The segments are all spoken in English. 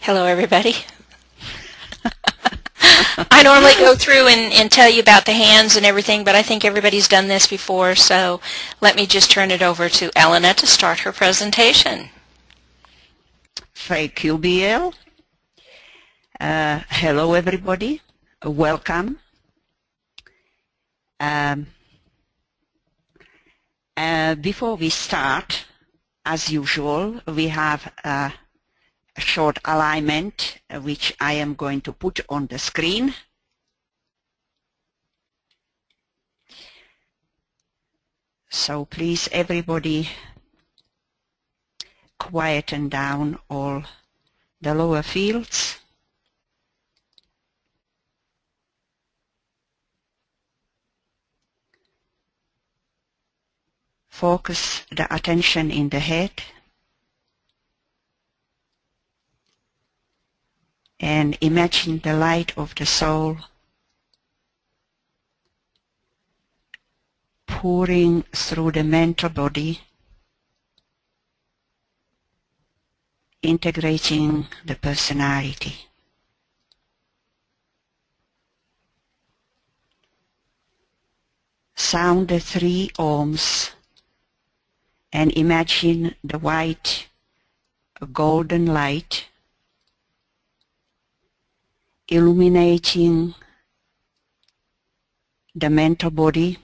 Hello, everybody. I normally go through and tell you about the hands and everything, but I think everybody's done this before, so let me just turn it over to Elena to start her presentation. Thank you, BL. Hello, everybody. Welcome. Before we start, as usual, we have a short alignment which I am going to put on the screen. So please, everybody, quieten down all the lower fields. Focus the attention in the head. And imagine the light of the soul pouring through the mental body, integrating the personality. Sound the 3 ohms and imagine the white golden light illuminating the mental body.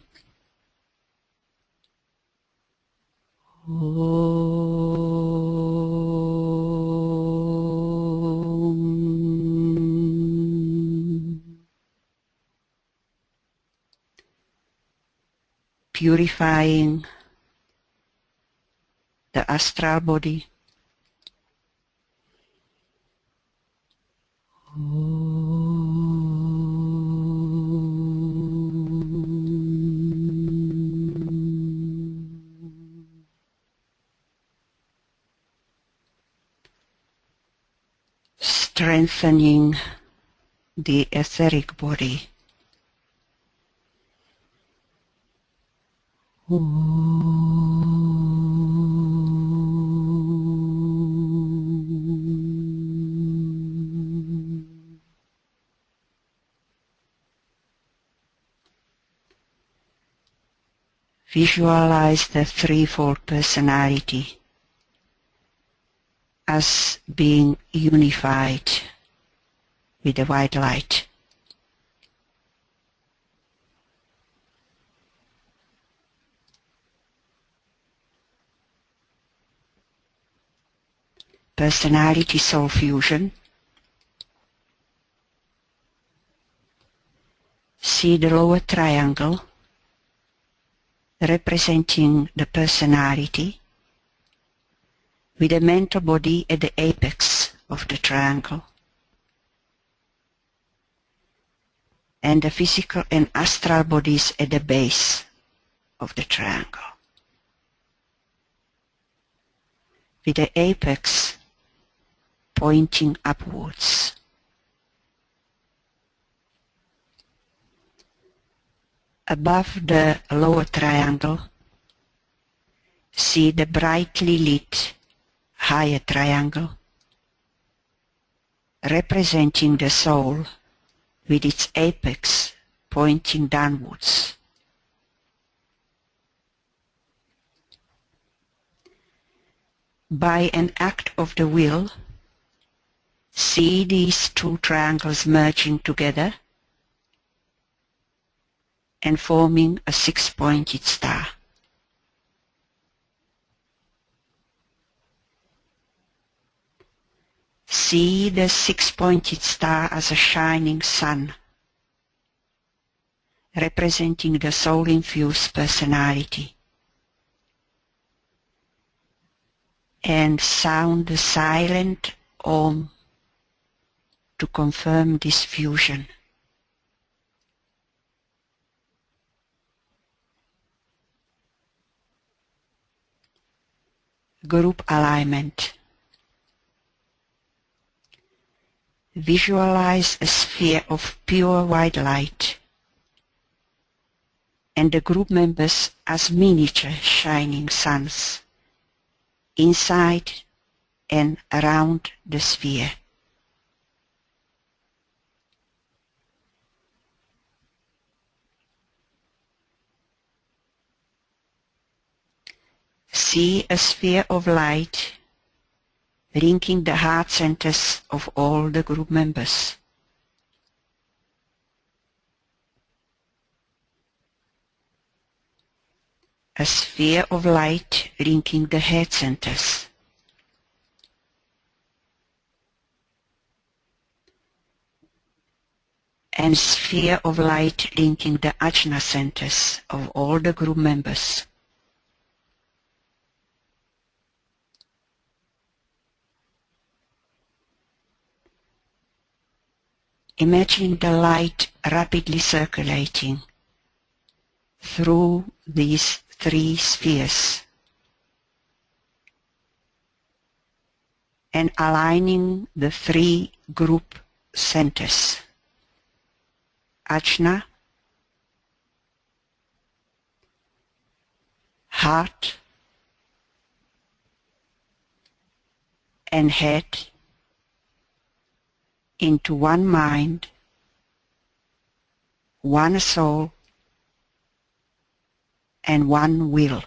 Purifying the astral body. Strengthening the etheric body. Visualize the threefold personality as being unified with the white light. Personality soul fusion. See the lower triangle representing the personality with the mental body at the apex of the triangle and the physical and astral bodies at the base of the triangle, with the apex pointing upwards. Above the lower triangle, see the brightly lit higher triangle, representing the soul with its apex pointing downwards. By an act of the will, see these 2 triangles merging together and forming a 6-pointed star. See the 6-pointed star as a shining sun, representing the soul-infused personality. And sound the silent Om to confirm this fusion. Group alignment. Visualize a sphere of pure white light and the group members as miniature shining suns inside and around the sphere. see a sphere of light linking the heart centers of all the group members. A sphere of light linking the head centers. And sphere of light linking the ajna centers of all the group members. Imagine the light rapidly circulating through these three spheres and aligning the three group centers. Ajna, heart, and head into one mind, one soul, and one will.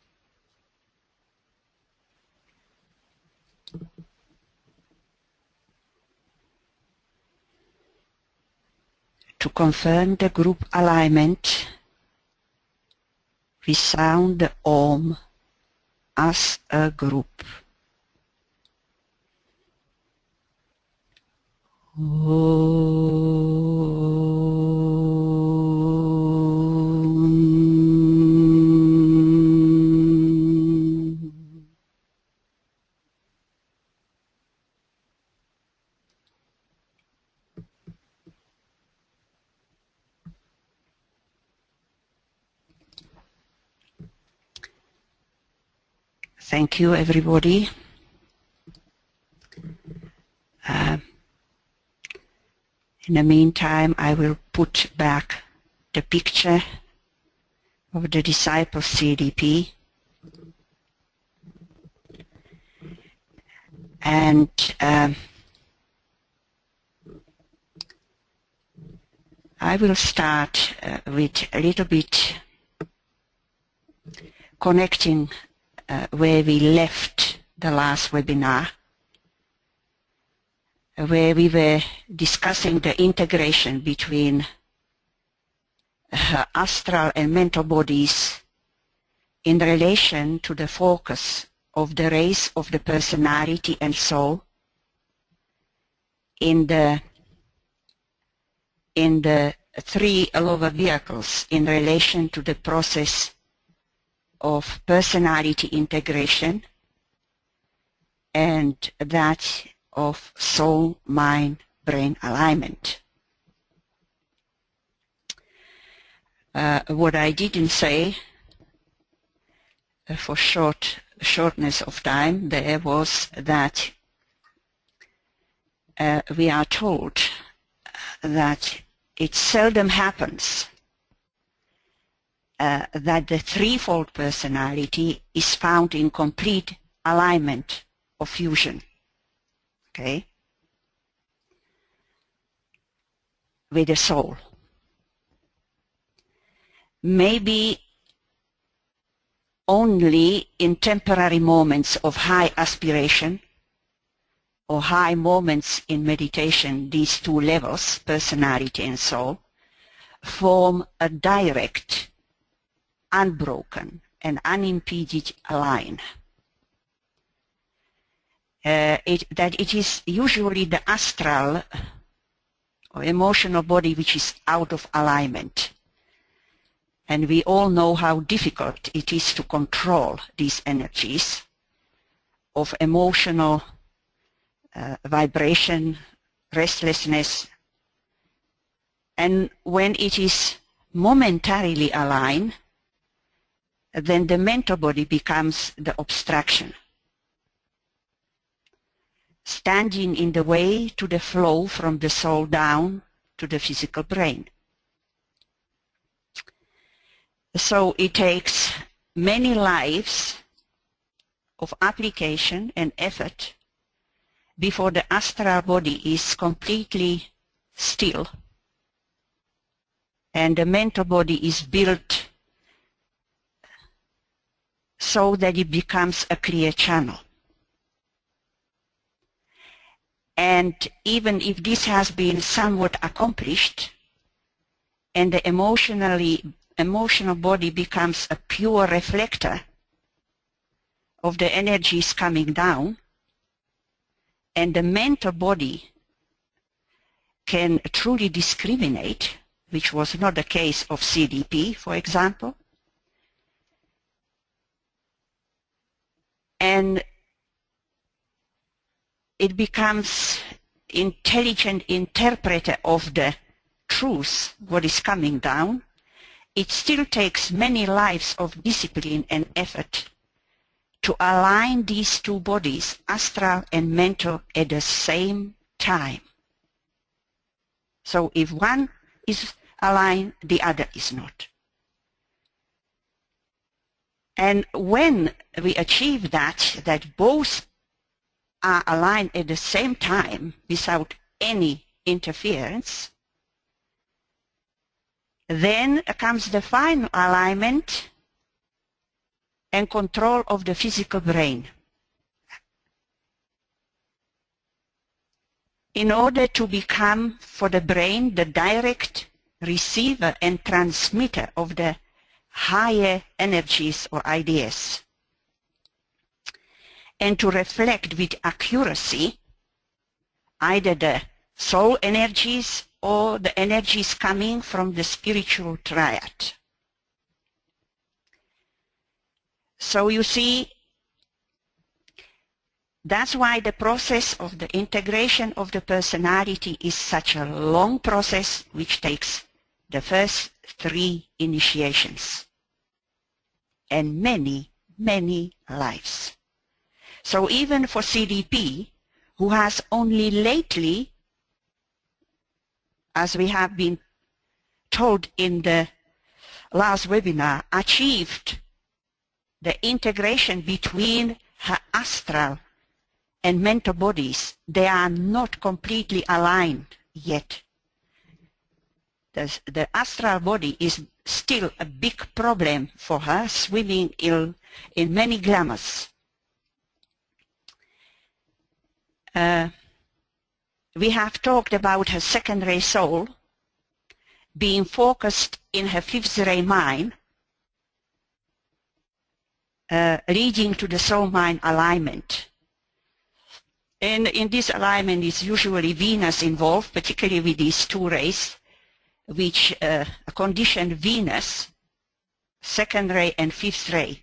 To confirm the group alignment, we sound the Om as a group. Thank you, everybody. In the meantime, I will put back the picture of the disciple CDP. And I will start with a little bit connecting where we left the last webinar, where we were discussing the integration between astral and mental bodies in relation to the focus of the rays of the personality and soul in the three lower vehicles in relation to the process of personality integration and that of soul, mind, brain alignment. What I didn't say for shortness of time there was that we are told that it seldom happens that the threefold personality is found in complete alignment or fusion, okay, with the soul. Maybe only in temporary moments of high aspiration or high moments in meditation, these two levels, personality and soul, form a direct, unbroken and unimpeded line. That it is usually the astral or emotional body which is out of alignment. And we all know how difficult it is to control these energies of emotional vibration, restlessness. And when it is momentarily aligned, then the mental body becomes the obstruction, standing in the way to the flow from the soul down to the physical brain. So it takes many lives of application and effort before the astral body is completely still and the mental body is built so that it becomes a clear channel. And even if this has been somewhat accomplished and the emotional body becomes a pure reflector of the energies coming down, and the mental body can truly discriminate, which was not the case of CDP, for example, and it becomes intelligent interpreter of the truth, what is coming down, it still takes many lives of discipline and effort to align these two bodies, astral and mental, at the same time. So if one is aligned, the other is not. And when we achieve that both are aligned at the same time without any interference, then comes the final alignment and control of the physical brain. In order to become, for the brain, the direct receiver and transmitter of the higher energies or ideas, and to reflect with accuracy either the soul energies or the energies coming from the spiritual triad. So you see, that's why the process of the integration of the personality is such a long process, which takes the first 3 initiations and many, many lives. So even for CDP, who has only lately, as we have been told in the last webinar, achieved the integration between her astral and mental bodies, they are not completely aligned yet. The astral body is still a big problem for her, swimming in many glamours. We have talked about her second-ray soul being focused in her fifth-ray mind, leading to the soul-mind alignment. And in this alignment is usually Venus involved, particularly with these 2 rays, which condition Venus, second ray and fifth ray.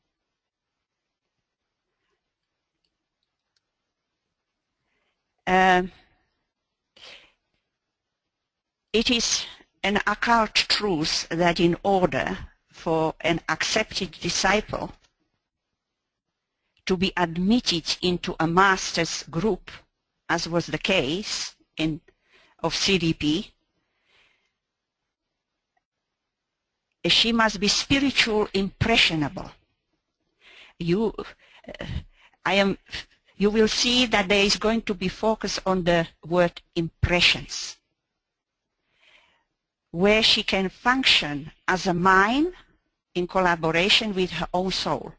It is an occult truth that in order for an accepted disciple to be admitted into a master's group, as was the case of CDP, she must be spiritual impressionable. You will see that there is going to be focus on the word impressions, where she can function as a mind in collaboration with her own soul,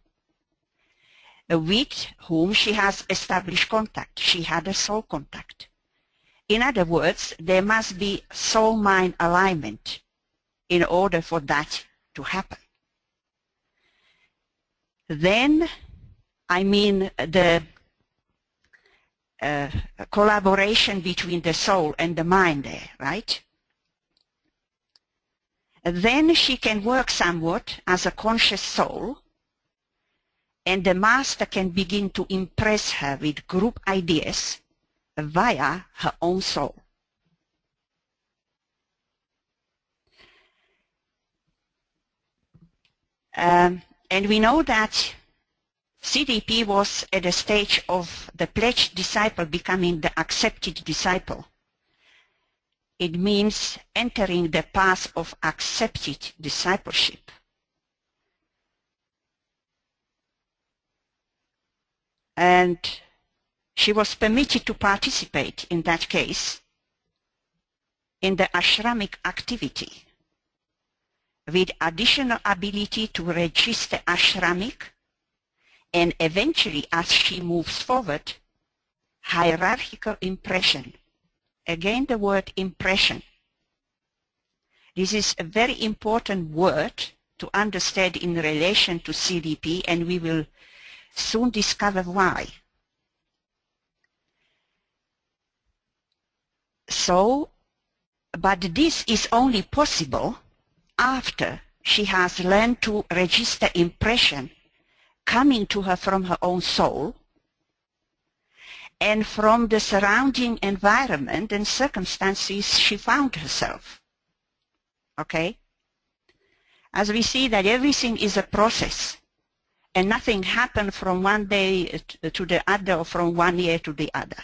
with whom she has established contact. She had a soul contact. In other words, there must be soul-mind alignment in order for that to happen. Then, I mean the collaboration between the soul and the mind there, right? Then she can work somewhat as a conscious soul, and the master can begin to impress her with group ideas via her own soul. And we know that CDP was at the stage of the pledged disciple becoming the accepted disciple. It means entering the path of accepted discipleship. And she was permitted to participate in that case in the ashramic activity, with additional ability to register ashramic and eventually, as she moves forward, hierarchical impression. Again, the word impression. This is a very important word to understand in relation to CDP, and we will soon discover why. So, but this is only possible after she has learned to register impression coming to her from her own soul and from the surrounding environment and circumstances she found herself. Okay? As we see that everything is a process and nothing happened from one day to the other or from one year to the other.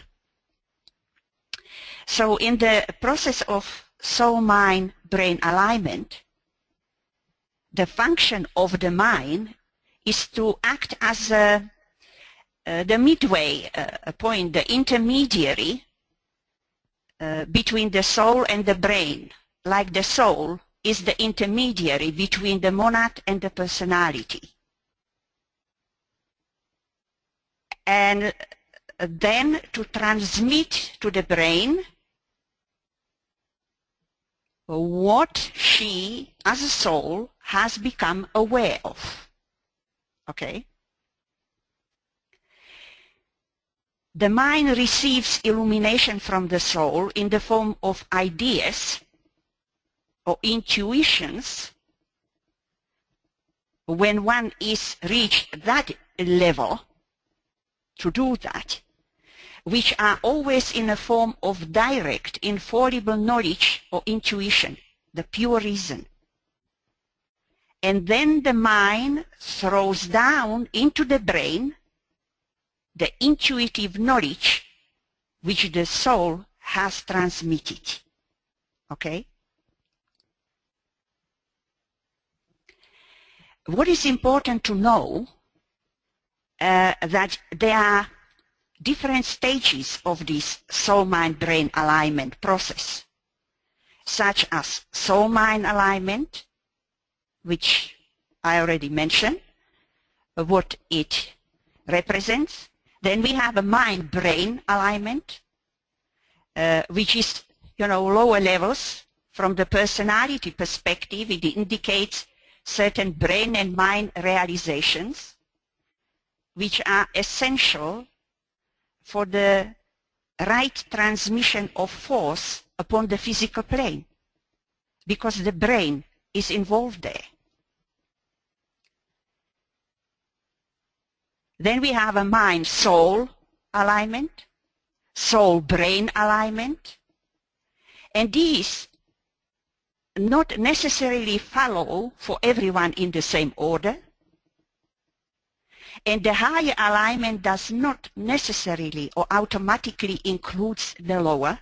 So in the process of soul-mind-brain alignment, the function of the mind is to act as the midway point, the intermediary between the soul and the brain, like the soul is the intermediary between the monad and the personality. And then to transmit to the brain what she, as a soul, has become aware of. Okay? The mind receives illumination from the soul in the form of ideas or intuitions when one is reached that level to do that, which are always in a form of direct, infallible knowledge or intuition, the pure reason. And then the mind throws down into the brain the intuitive knowledge which the soul has transmitted. Okay? What is important to know that there are different stages of this soul-mind-brain alignment process, such as soul-mind alignment, which I already mentioned, what it represents. Then we have a mind-brain alignment, which is, lower levels from the personality perspective. It indicates certain brain and mind realizations, which are essential for the right transmission of force upon the physical plane, because the brain is involved there. Then we have a mind-soul alignment, soul-brain alignment, and these not necessarily follow for everyone in the same order, and the higher alignment does not necessarily or automatically includes the lower.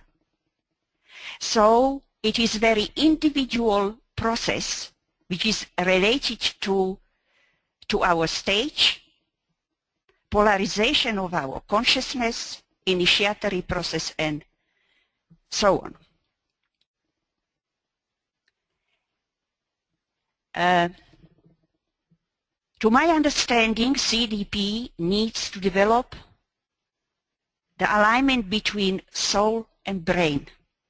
So it is a very individual process which is related to our stage, polarization of our consciousness, initiatory process, and so on. To my understanding, CDP needs to develop the alignment between soul and brain.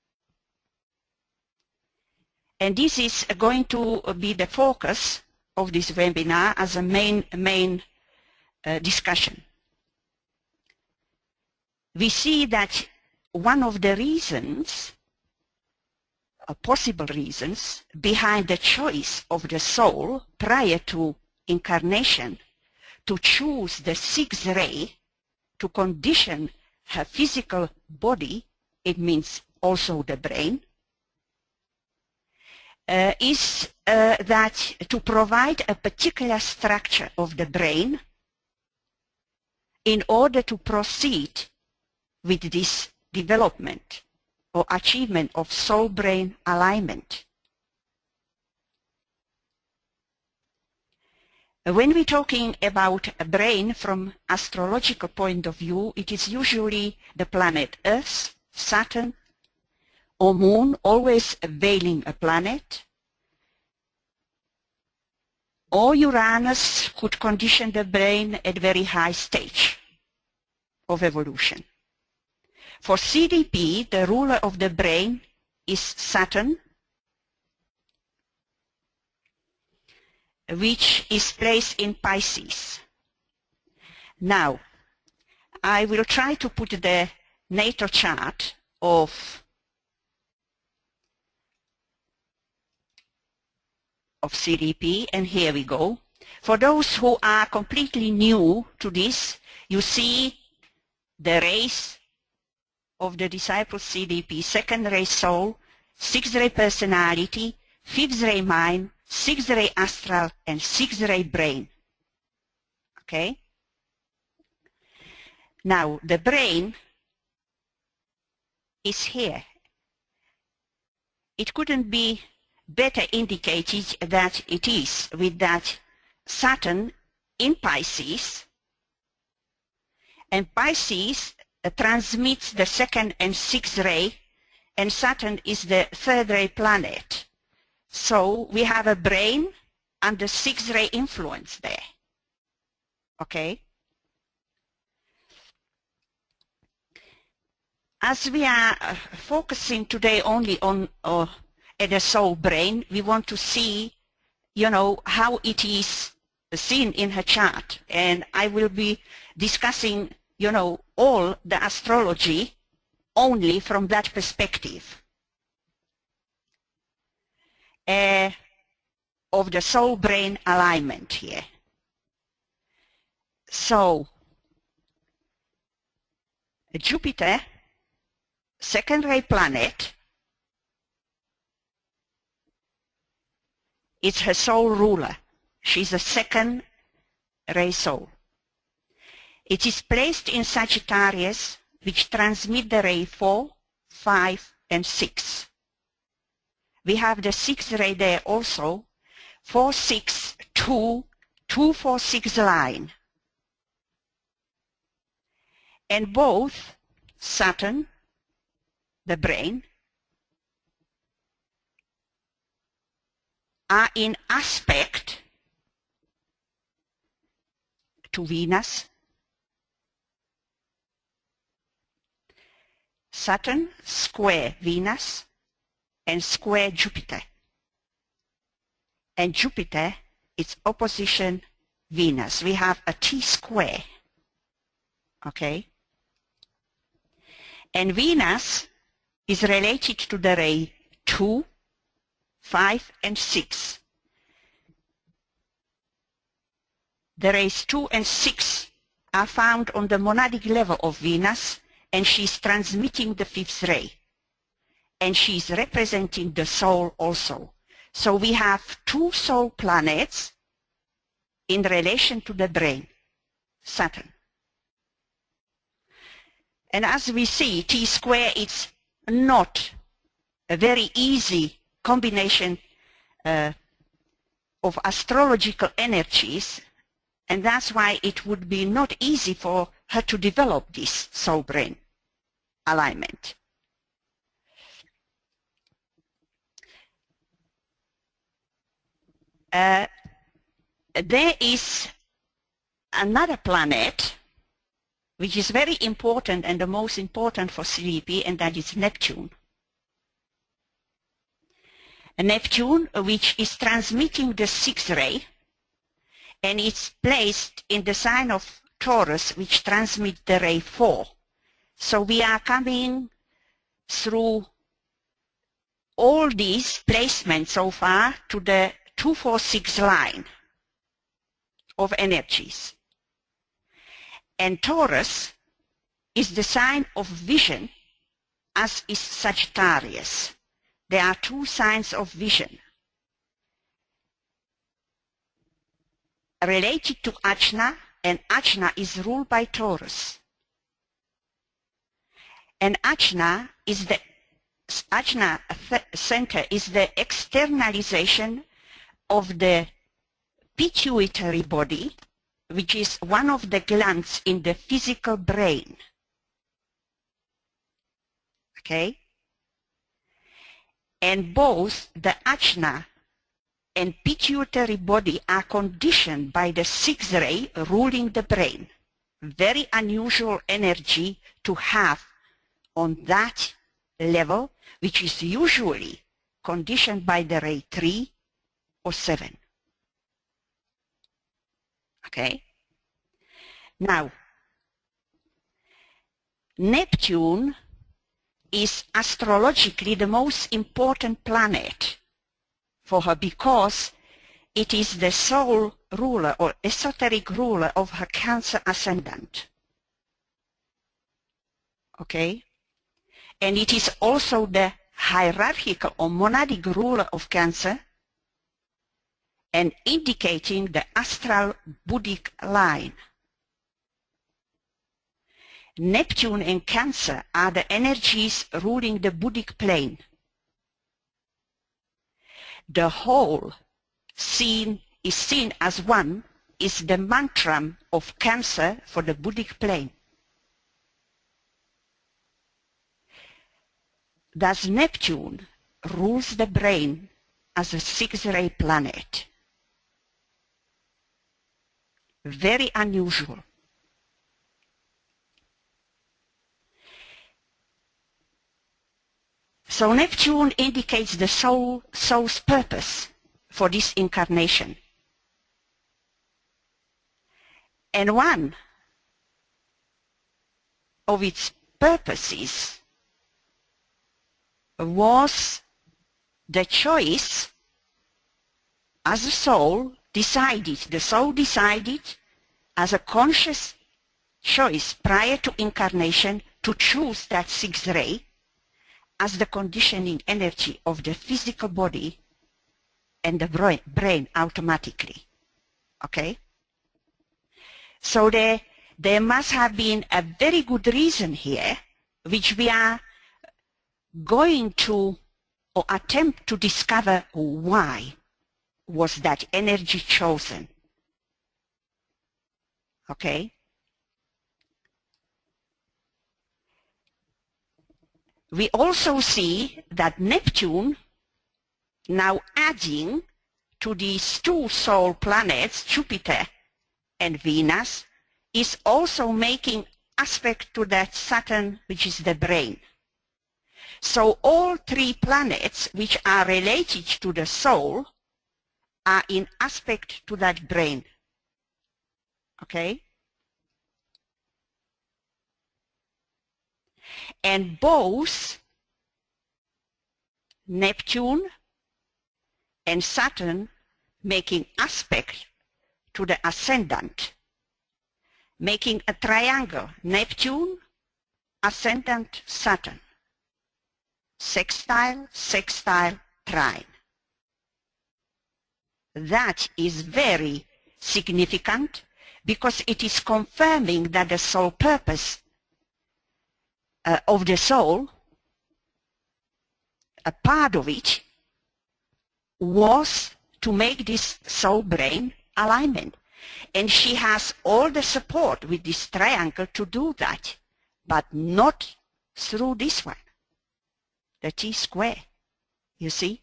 And this is going to be the focus of this webinar as a main discussion. We see that one of the reasons, possible reasons, behind the choice of the soul prior to incarnation to choose the sixth ray to condition her physical body, it means also the brain, is that to provide a particular structure of the brain in order to proceed with this development or achievement of soul-brain alignment. When we're talking about a brain from astrological point of view, it is usually the planet Earth, Saturn, or Moon, always veiling a planet, or Uranus could condition the brain at very high stage of evolution. For CDP, the ruler of the brain is Saturn, which is placed in Pisces. Now, I will try to put the natal chart of CDP, and here we go. For those who are completely new to this, you see the rays of the disciple CDP, second ray soul, sixth ray personality, fifth ray mind, sixth ray astral, and sixth ray brain. Okay? Now, the brain is here. It couldn't be better indicated that it is with that Saturn in Pisces, and Pisces transmits the second and sixth ray, and Saturn is the third ray planet. So we have a brain under sixth ray influence there. Okay? As we are focusing today only on the soul brain, we want to see, you know, how it is seen in her chart. And I will be discussing, you know, all the astrology only from that perspective of the soul-brain alignment here. So, Jupiter, second ray planet, is her soul ruler. She's a second ray soul. It is placed in Sagittarius, which transmit the ray 4, 5, and 6. We have the sixth ray there also, 4, 6, 2, 2, 4, 6 line. And both Saturn, the brain, are in aspect to Venus. Saturn square Venus and square Jupiter. And Jupiter is opposition Venus. We have a T-square. Okay? And Venus is related to the ray 2, 5, and 6. The rays 2 and 6 are found on the monadic level of Venus, and she's transmitting the fifth ray. And she's representing the soul also. So we have two soul planets in relation to the brain, Saturn. And as we see, T-square is not a very easy combination of astrological energies, and that's why it would be not easy for her to develop this soul-brain alignment. There is another planet which is very important and the most important for CDP, and that is Neptune. Neptune, which is transmitting the sixth ray, and it's placed in the sign of Taurus, which transmits the ray 4. So we are coming through all these placements so far to the 246 line of energies. And Taurus is the sign of vision, as is Sagittarius. There are two signs of vision related to Ajna, and Ajna is ruled by Taurus. And Ajna is the Ajna center is the externalization of the pituitary body, which is one of the glands in the physical brain. Okay? And both the Ajna and pituitary body are conditioned by the 6th ray ruling the brain. Very unusual energy to have on that level, which is usually conditioned by the ray 3 or 7. Okay? Now, Neptune is astrologically the most important planet for her because it is the sole ruler or esoteric ruler of her Cancer ascendant. Okay? And it is also the hierarchical or monadic ruler of Cancer and indicating the astral Buddhic line. Neptune and Cancer are the energies ruling the Buddhic plane. The whole is seen as one is the mantra of Cancer for the Buddhic plane. Thus Neptune rules the brain as a 6th ray planet. Very unusual. So Neptune indicates the soul's purpose for this incarnation. And one of its purposes was the choice as the soul decided as a conscious choice prior to incarnation to choose that 6th ray as the conditioning energy of the physical body and the brain automatically. Okay? So there must have been a very good reason here, which we are going to or attempt to discover why was that energy chosen. Okay? We also see that Neptune, now adding to these two soul planets, Jupiter and Venus, is also making aspect to that Saturn, which is the brain. So all three planets which are related to the soul are in aspect to that brain. Okay? And both Neptune and Saturn making aspect to the ascendant, making a triangle, Neptune, ascendant, Saturn, sextile, sextile, trine. That is very significant because it is confirming that the soul purpose of the soul, a part of it, was to make this soul-brain alignment. And she has all the support with this triangle to do that, but not through this one, the T-square, you see?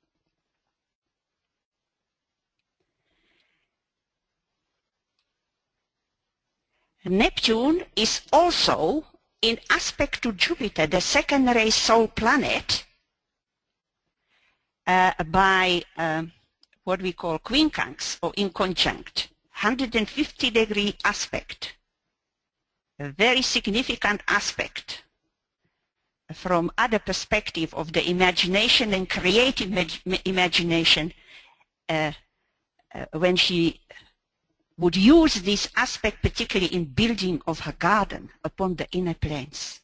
Neptune is also in aspect to Jupiter, the second ray soul planet, by what we call quincunx or in conjunct, 150-degree aspect, a very significant aspect from other perspective of the imagination and creative imagination when she would use this aspect particularly in building of her garden upon the inner planes.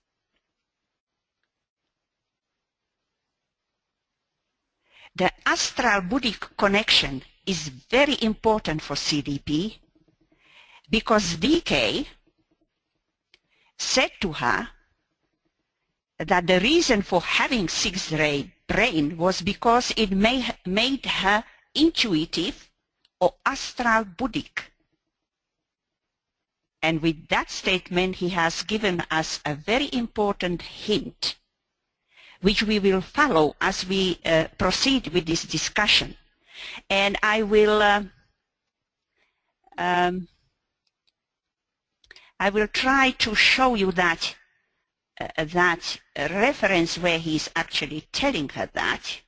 The astral Buddhic connection is very important for CDP because DK said to her that the reason for having 6th ray brain was because it made her intuitive or astral Buddhic. And with that statement, he has given us a very important hint, which we will follow as we proceed with this discussion. And I will try to show you that that reference where he's actually telling her that.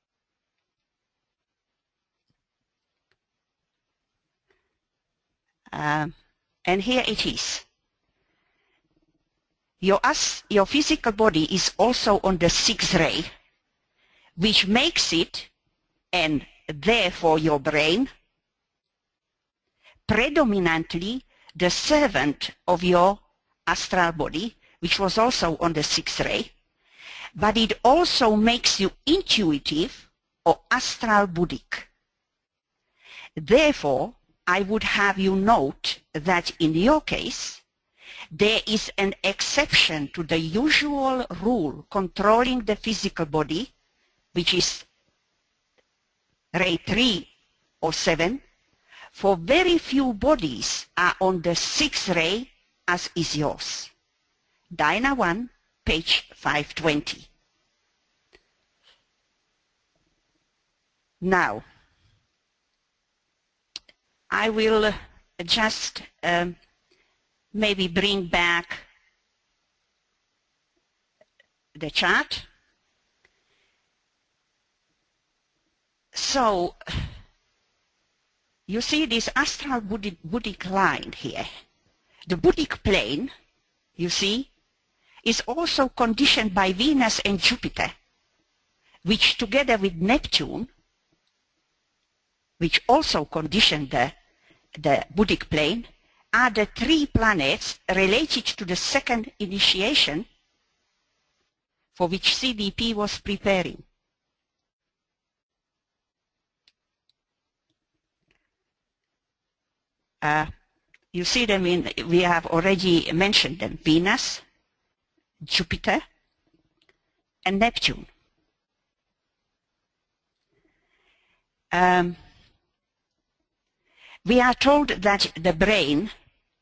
And here it is. Your physical body is also on the sixth ray, which makes it, and therefore your brain, predominantly the servant of your astral body, which was also on the sixth ray, but it also makes you intuitive or astral buddhic. Therefore, I would have you note that in your case, there is an exception to the usual rule controlling the physical body, which is ray 3 or 7. For very few bodies are on the sixth ray, as is yours. Dina 1, page 520. Now, I will just maybe bring back the chart. So, you see this astral Buddhic line here. The Buddhic plane, you see, is also conditioned by Venus and Jupiter, which together with Neptune, which also condition the Buddhic plane, are the three planets related to the second initiation for which CDP was preparing. You see them we have already mentioned them, Venus, Jupiter, and Neptune. We are told that the brain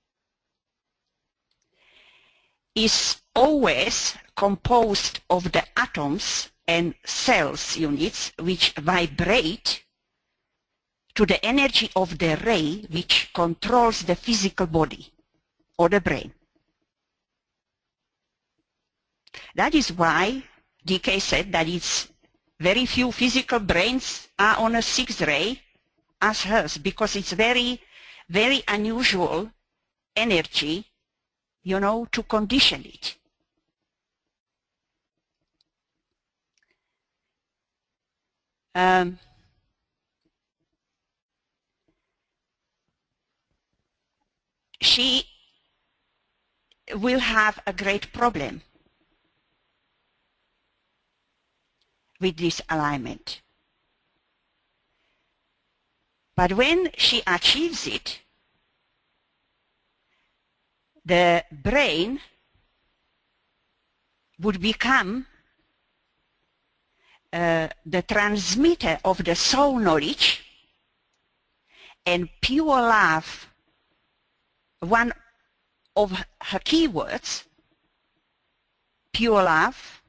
is always composed of the atoms and cells units which vibrate to the energy of the ray which controls the physical body or the brain. That is why DK said that it's very few physical brains are on a sixth ray as hers, because it's very, very unusual energy, you know, to condition it. She will have a great problem with this alignment. But when she achieves it, the brain would become the transmitter of the soul knowledge, and pure love, one of her keywords, pure love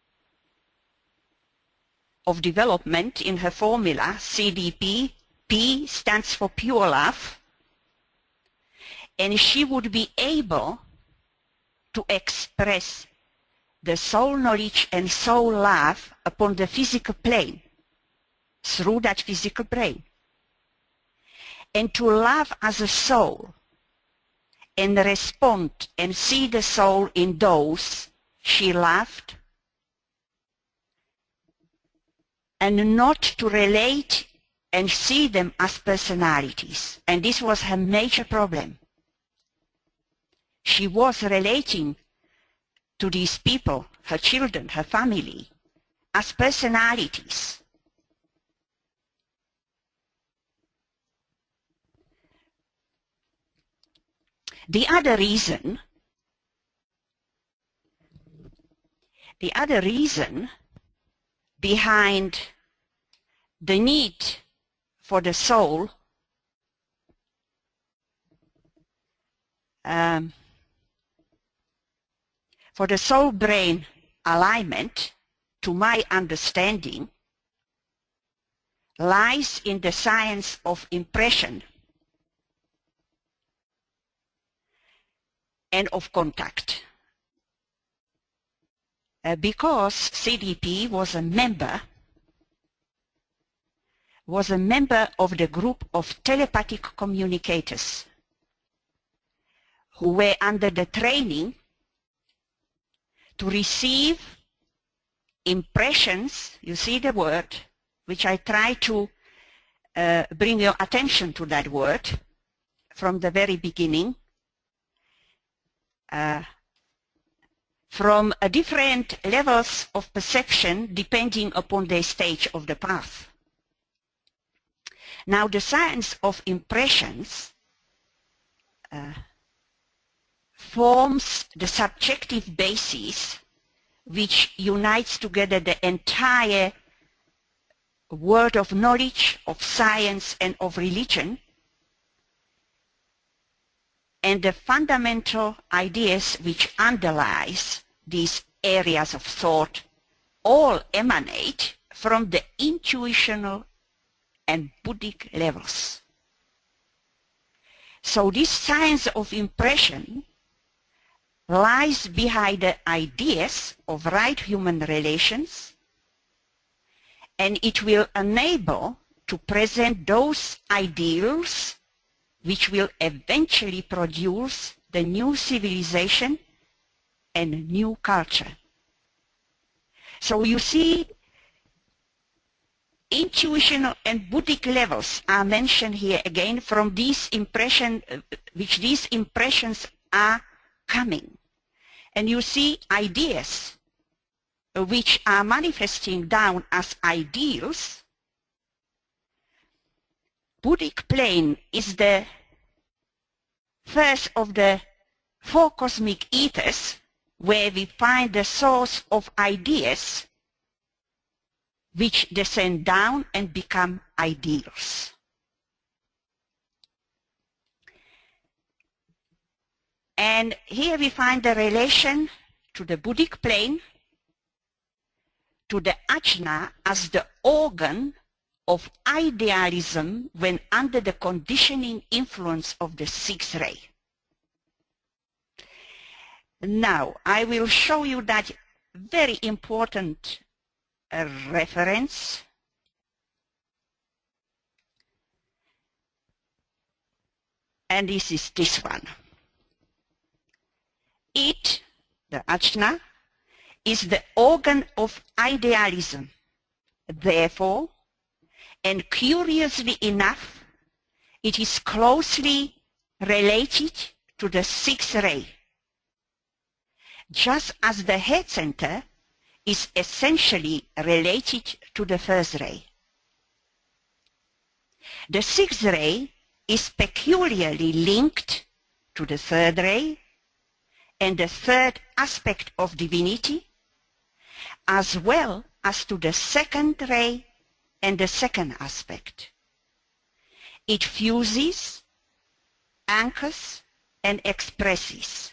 of development in her formula, CDP, P stands for pure love, and she would be able to express the soul knowledge and soul love upon the physical plane through that physical brain, and to love as a soul and respond and see the soul in those she loved, and not to relate and see them as personalities. And this was her major problem. She was relating to these people, her children, her family, as personalities. The other reason behind the need for the soul for the soul-brain alignment, to my understanding, lies in the science of impression and of contact. Because CDP was a member of the group of telepathic communicators who were under the training to receive impressions, you see the word, which I try to bring your attention to that word from the very beginning, from different levels of perception depending upon their stage of the path. Now, the science of impressions forms the subjective basis which unites together the entire world of knowledge, of science, and of religion, and the fundamental ideas which underlies these areas of thought all emanate from the intuitional and Buddhic levels. So this science of impression lies behind the ideas of right human relations, and it will enable to present those ideals which will eventually produce the new civilization and new culture. So you see, intuitional and Buddhic levels are mentioned here again from these impressions, which these impressions are coming. And you see ideas which are manifesting down as ideals. Buddhic plane is the first of the four cosmic ethers where we find the source of ideas which descend down and become ideals. And here we find the relation to the Buddhic plane, to the ajna as the organ of idealism when under the conditioning influence of the sixth ray. Now, I will show you that very important reference. And this is this one. It, the ajna, is the organ of idealism. Therefore, and curiously enough, it is closely related to the sixth ray, just as the head center is essentially related to the first ray. The sixth ray is peculiarly linked to the third ray and the third aspect of divinity, as well as to the second ray and the second aspect. It fuses, anchors, and expresses.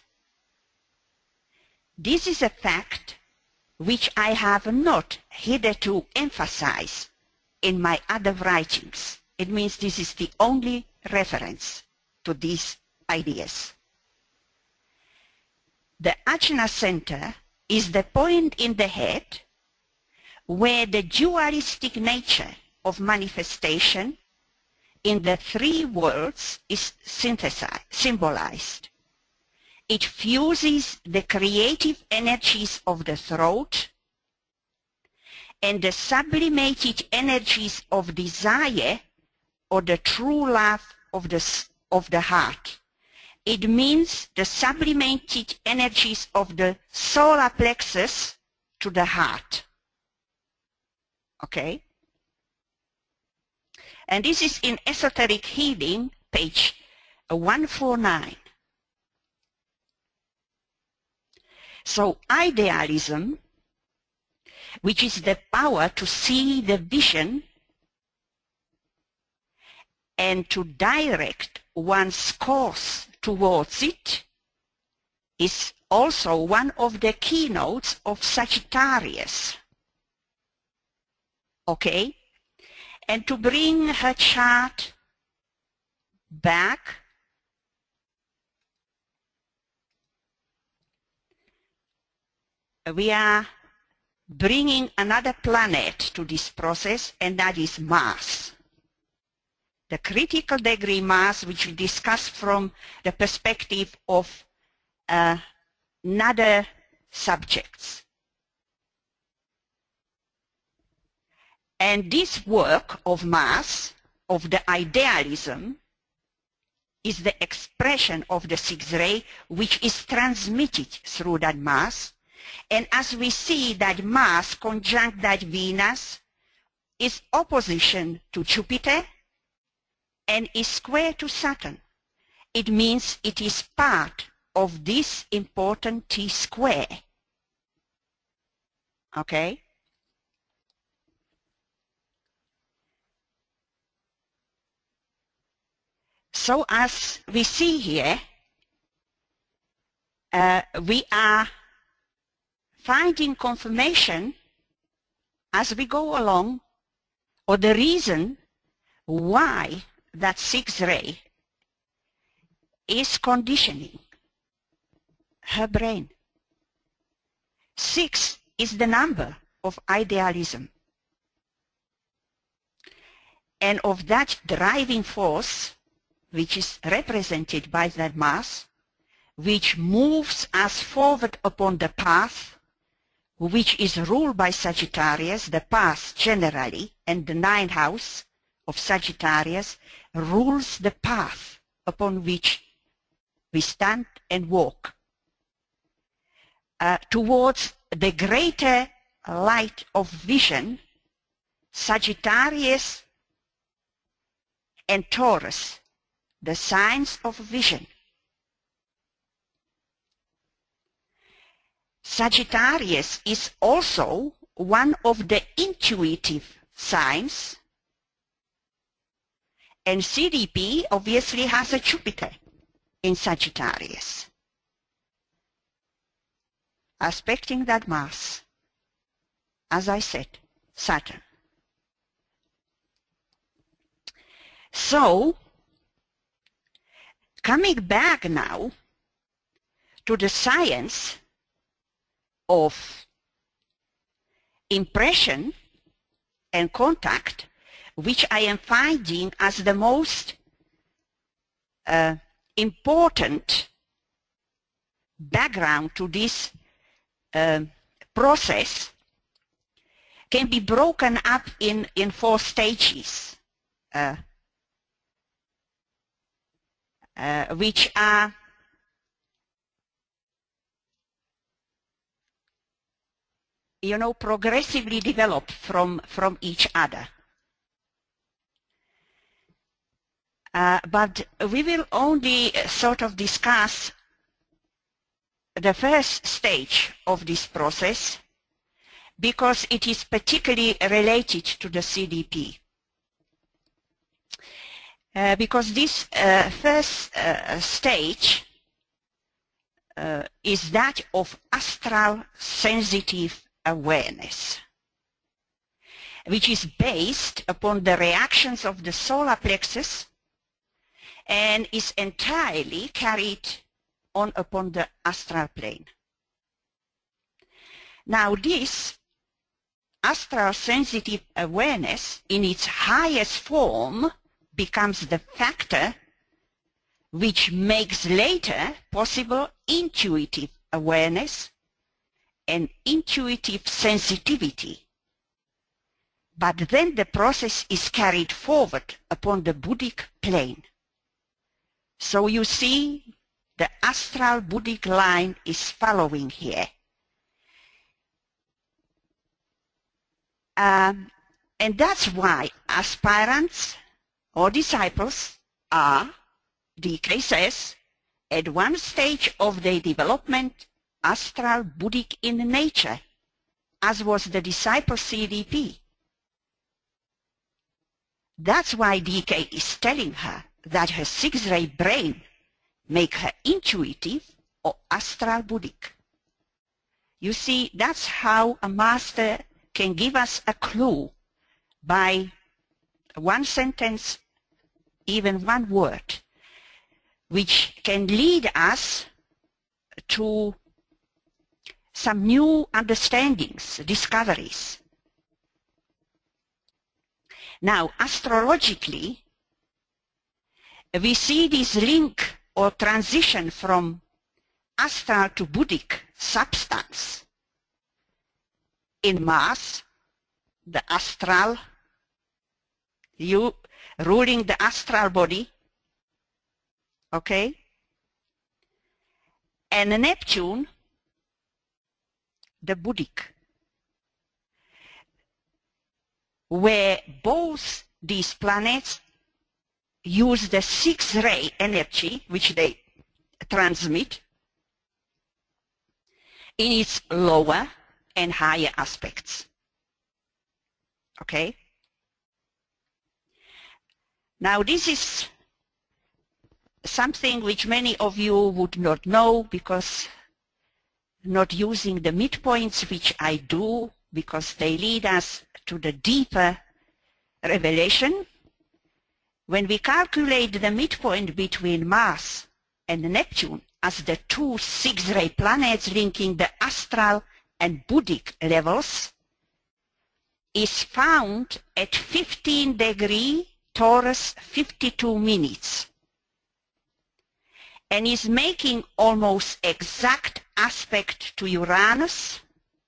This is a fact which I have not hitherto emphasized in my other writings. It means this is the only reference to these ideas. The ajna center is the point in the head where the dualistic nature of manifestation in the three worlds is symbolized. It fuses the creative energies of the throat and the sublimated energies of desire or the true love of the heart. It means the sublimated energies of the solar plexus to the heart. Okay? And this is in Esoteric Healing, page 149. So idealism, which is the power to see the vision and to direct one's course towards it, is also one of the keynotes of Sagittarius. Okay? And to bring her chart back, we are bringing another planet to this process, and that is Mars. The critical degree Mars, which we discussed from the perspective of another subjects. And this work of Mars, of the idealism, is the expression of the sixth ray, which is transmitted through that Mars. And as we see that Mars conjunct that Venus is opposition to Jupiter and is square to Saturn. It means it is part of this important T-square. Okay? So as we see here, we are finding confirmation as we go along, or the reason why that sixth ray is conditioning her brain. 6 is the number of idealism, and of that driving force, which is represented by that Mars, which moves us forward upon the path, which is ruled by Sagittarius, the path generally, and the ninth house of Sagittarius rules the path upon which we stand and walk towards the greater light of vision. Sagittarius and Taurus, the signs of vision. Sagittarius is also one of the intuitive signs, and CDP obviously has a Jupiter in Sagittarius, aspecting that Mars, as I said, Saturn. So, coming back now to the science of impression and contact, which I am finding as the most important background to this process, can be broken up in 4 stages, which are progressively developed from each other. But we will only sort of discuss the first stage of this process because it is particularly related to the CDP. Because this first stage is that of astral sensitive awareness, which is based upon the reactions of the solar plexus and is entirely carried on upon the astral plane. Now this astral sensitive awareness in its highest form becomes the factor which makes later possible intuitive awareness and intuitive sensitivity. But then the process is carried forward upon the Buddhic plane. So you see the astral Buddhic line is following here. And that's why aspirants or disciples are, DK says, at one stage of their development astral Buddhic in nature, as was the disciple CDP. That's why DK is telling her that her sixth ray brain make her intuitive or astral Buddhic. You see, that's how a master can give us a clue by one sentence, even one word, which can lead us to some new understandings, discoveries. Now, astrologically, we see this link or transition from astral to Buddhic substance in Mars, the astral, you ruling the astral body, okay? And Neptune, the Buddhic, where both these planets use the X-ray energy which they transmit in its lower and higher aspects. Okay? Now this is something which many of you would not know, because not using the midpoints, which I do, because they lead us to the deeper revelation. When we calculate the midpoint between Mars and Neptune as the two X-ray planets linking the astral and Buddhic levels, is found at 15 degrees Taurus 52 minutes, and is making almost exact aspect to Uranus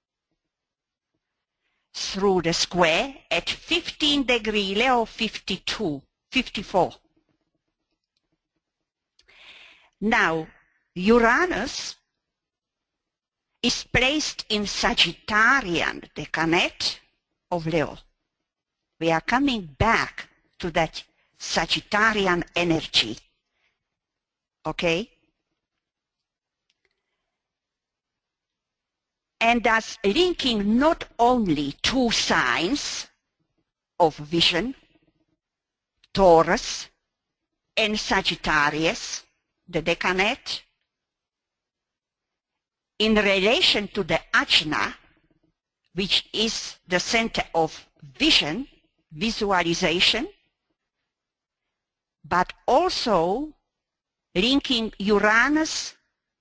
through the square at 15 degrees Leo 54. Now, Uranus is placed in Sagittarian decanate of Leo. We are coming back to that Sagittarian energy, okay? And thus linking not only two signs of vision, Taurus and Sagittarius, the decanate, in relation to the Ajna, which is the center of vision, visualization, but also linking Uranus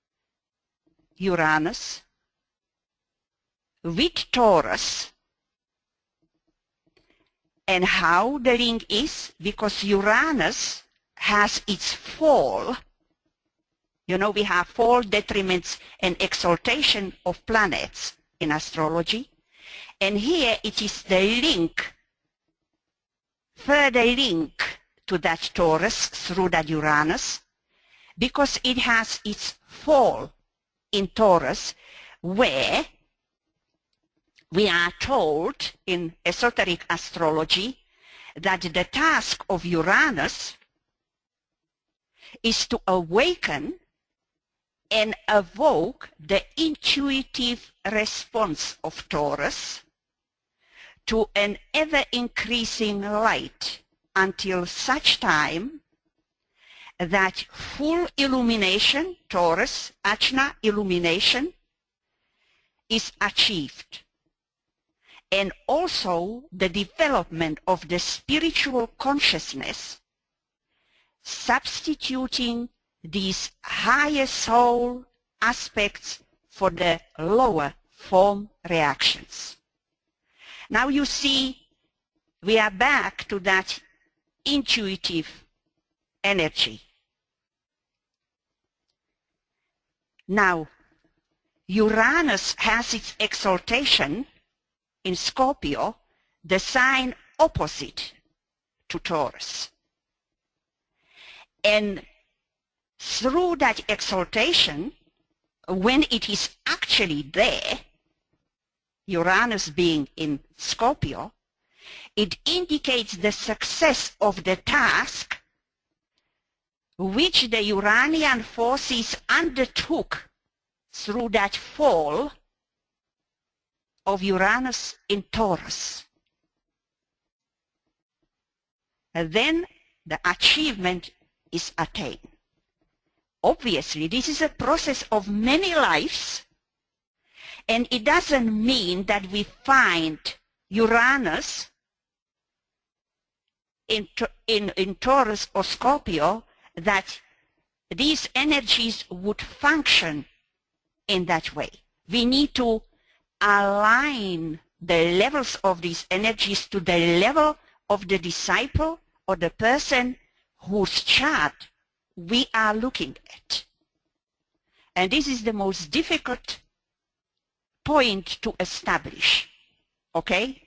with Taurus. And how the link is, because Uranus has its fall. You know, we have fall, detriments, and exaltation of planets in astrology. And here it is the link, further link to that Taurus through that Uranus, because it has its fall in Taurus, where we are told in esoteric astrology that the task of Uranus is to awaken and evoke the intuitive response of Taurus to an ever-increasing light until such time that full illumination, Taurus, Ajna illumination, is achieved. And also the development of the spiritual consciousness, substituting these higher soul aspects for the lower form reactions. Now you see, we are back to that intuitive energy. Now, Uranus has its exaltation in Scorpio, the sign opposite to Taurus. And through that exaltation, when it is actually there, Uranus being in Scorpio, it indicates the success of the task which the Uranian forces undertook through that fall of Uranus in Taurus. And then the achievement is attained. Obviously, this is a process of many lives, and it doesn't mean that we find Uranus in Taurus or Scorpio that these energies would function in that way. We need to align the levels of these energies to the level of the disciple or the person whose chart we are looking at. And this is the most difficult point to establish, okay?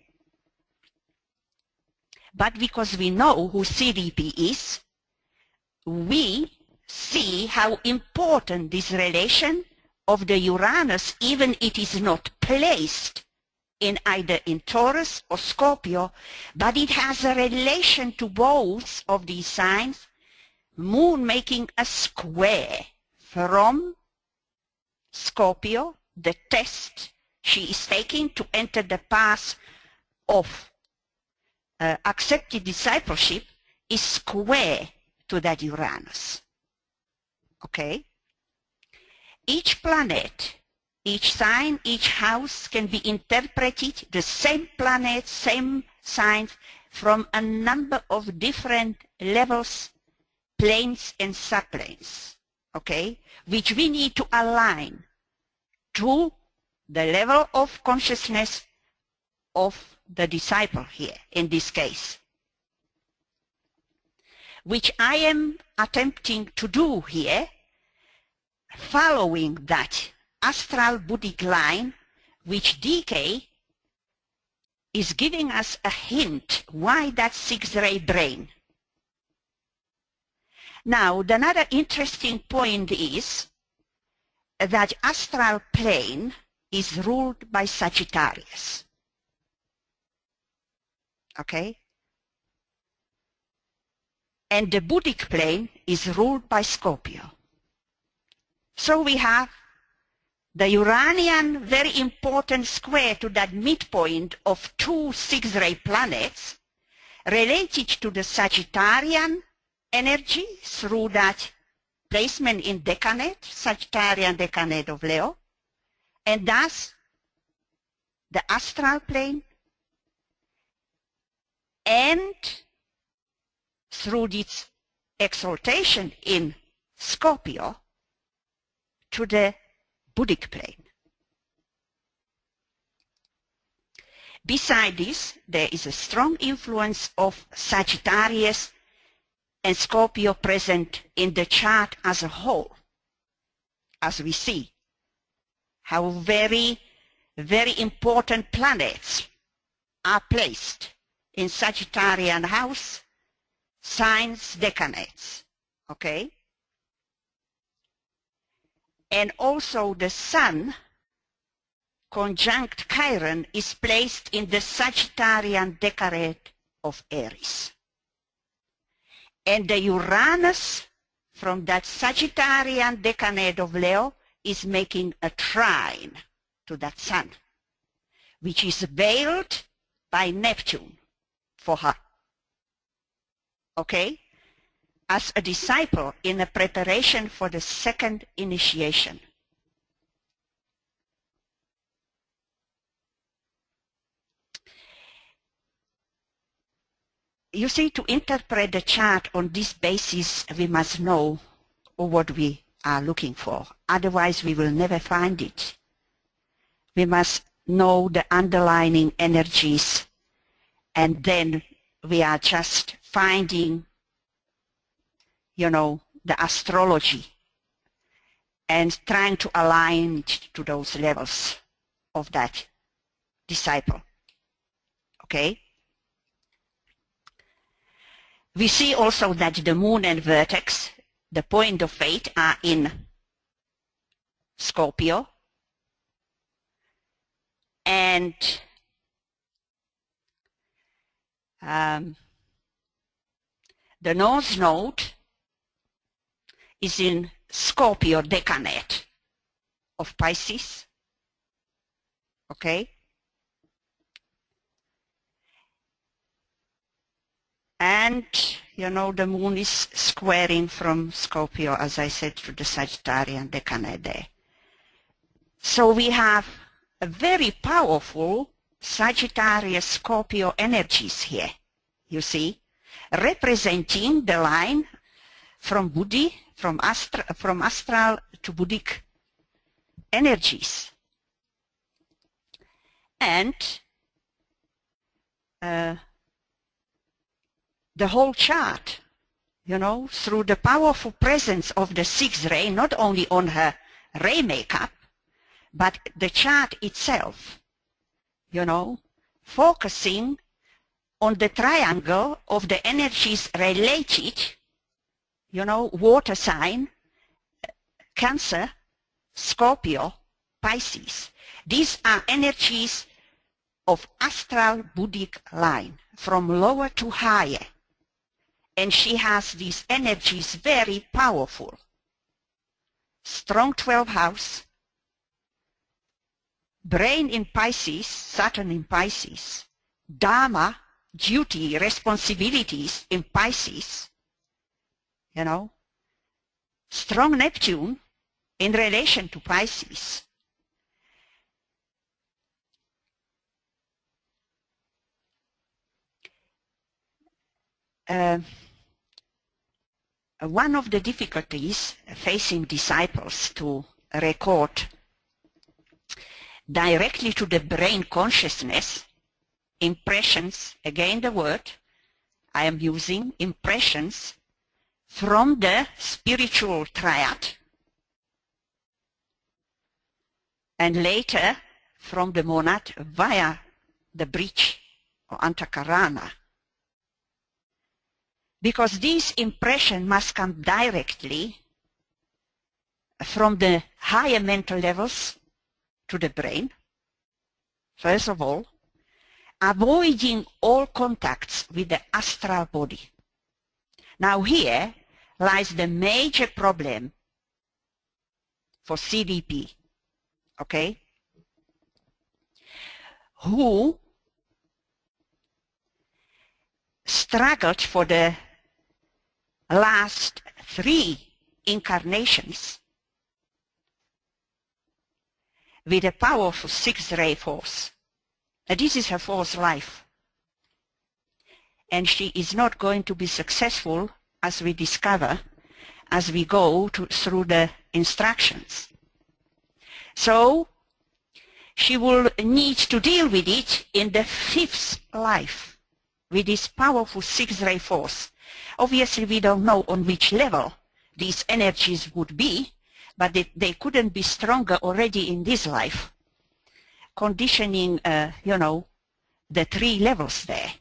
But because we know who CDP is, we see how important this relation of the Uranus, even it is not placed in either in Taurus or Scorpio, but it has a relation to both of these signs, Moon making a square from Scorpio, the test she is taking to enter the path of accepted discipleship, is square to that Uranus. Okay? Each planet, each sign, each house can be interpreted, the same planet, same signs, from a number of different levels, planes and subplanes, okay, which we need to align to the level of consciousness of the disciple here, in this case, which I am attempting to do here, following that astral Buddhic line, which DK is giving us a hint why that six-ray brain. Now, another interesting point is that astral plane is ruled by Sagittarius. Okay? And the Buddhic plane is ruled by Scorpio. So we have the Uranian very important square to that midpoint of two six-ray planets related to the Sagittarian energy through that placement in Decanate, Sagittarian Decanate of Leo, and thus the astral plane, and through its exaltation in Scorpio to the Buddhic plane. Beside this, there is a strong influence of Sagittarius and Scorpio present in the chart as a whole, as we see how very, very important planets are placed in Sagittarian house, signs, decanates, okay? And also the Sun, conjunct Chiron, is placed in the Sagittarian decade of Aries. And the Uranus from that Sagittarian decade of Leo is making a trine to that Sun, which is veiled by Neptune for her. Okay? As a disciple in a preparation for the second initiation. You see, to interpret the chart on this basis, we must know what we are looking for. Otherwise, we will never find it. We must know the underlying energies, and then we are just finding, you know, the astrology and trying to align it to those levels of that disciple. Okay? We see also that the Moon and Vertex, the point of fate, are in Scorpio, and the North Node is in Scorpio decade of Pisces, okay? And, you know, the Moon is squaring from Scorpio, as I said, to the Sagittarian decade there. So we have a very powerful Sagittarius Scorpio energies here, you see, representing the line from Buddhi, from astral to Buddhic energies. And the whole chart, you know, through the powerful presence of the sixth ray, not only on her ray makeup, but the chart itself, you know, focusing on the triangle of the energies related, you know, water sign, Cancer, Scorpio, Pisces. These are energies of astral Buddhic line, from lower to higher. And she has these energies very powerful. Strong 12th house, brain in Pisces, Saturn in Pisces, Dharma, duty, responsibilities in Pisces, you know, strong Neptune in relation to Pisces. One of the difficulties facing disciples to record directly to the brain consciousness impressions, again the word I am using, impressions from the spiritual triad and later from the monad via the bridge or antakarana. Because these impressions must come directly from the higher mental levels to the brain, first of all, avoiding all contacts with the astral body. Now here lies the major problem for CDP, okay, who struggled for the last 3 incarnations with a powerful sixth ray force. And this is her fourth life. And she is not going to be successful, as we discover, as we go through the instructions. So she will need to deal with it in the 5th life, with this powerful sixth ray force. Obviously, we don't know on which level these energies would be, but they couldn't be stronger already in this life, conditioning, you know, the 3 levels there.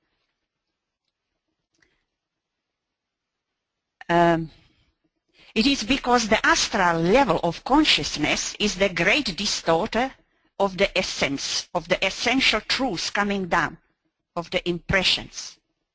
It is because the astral level of consciousness is the great distorter of the essence, of the essential truths coming down, of the impressions.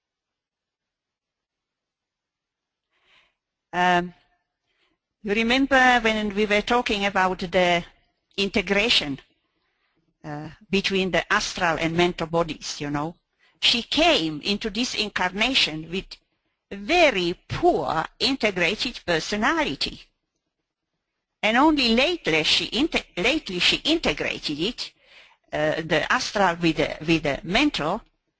You remember when we were talking about the integration between the astral and mental bodies, you know? She came into this incarnation with very poor integrated personality. And only lately she integrated it, the astral with the mental.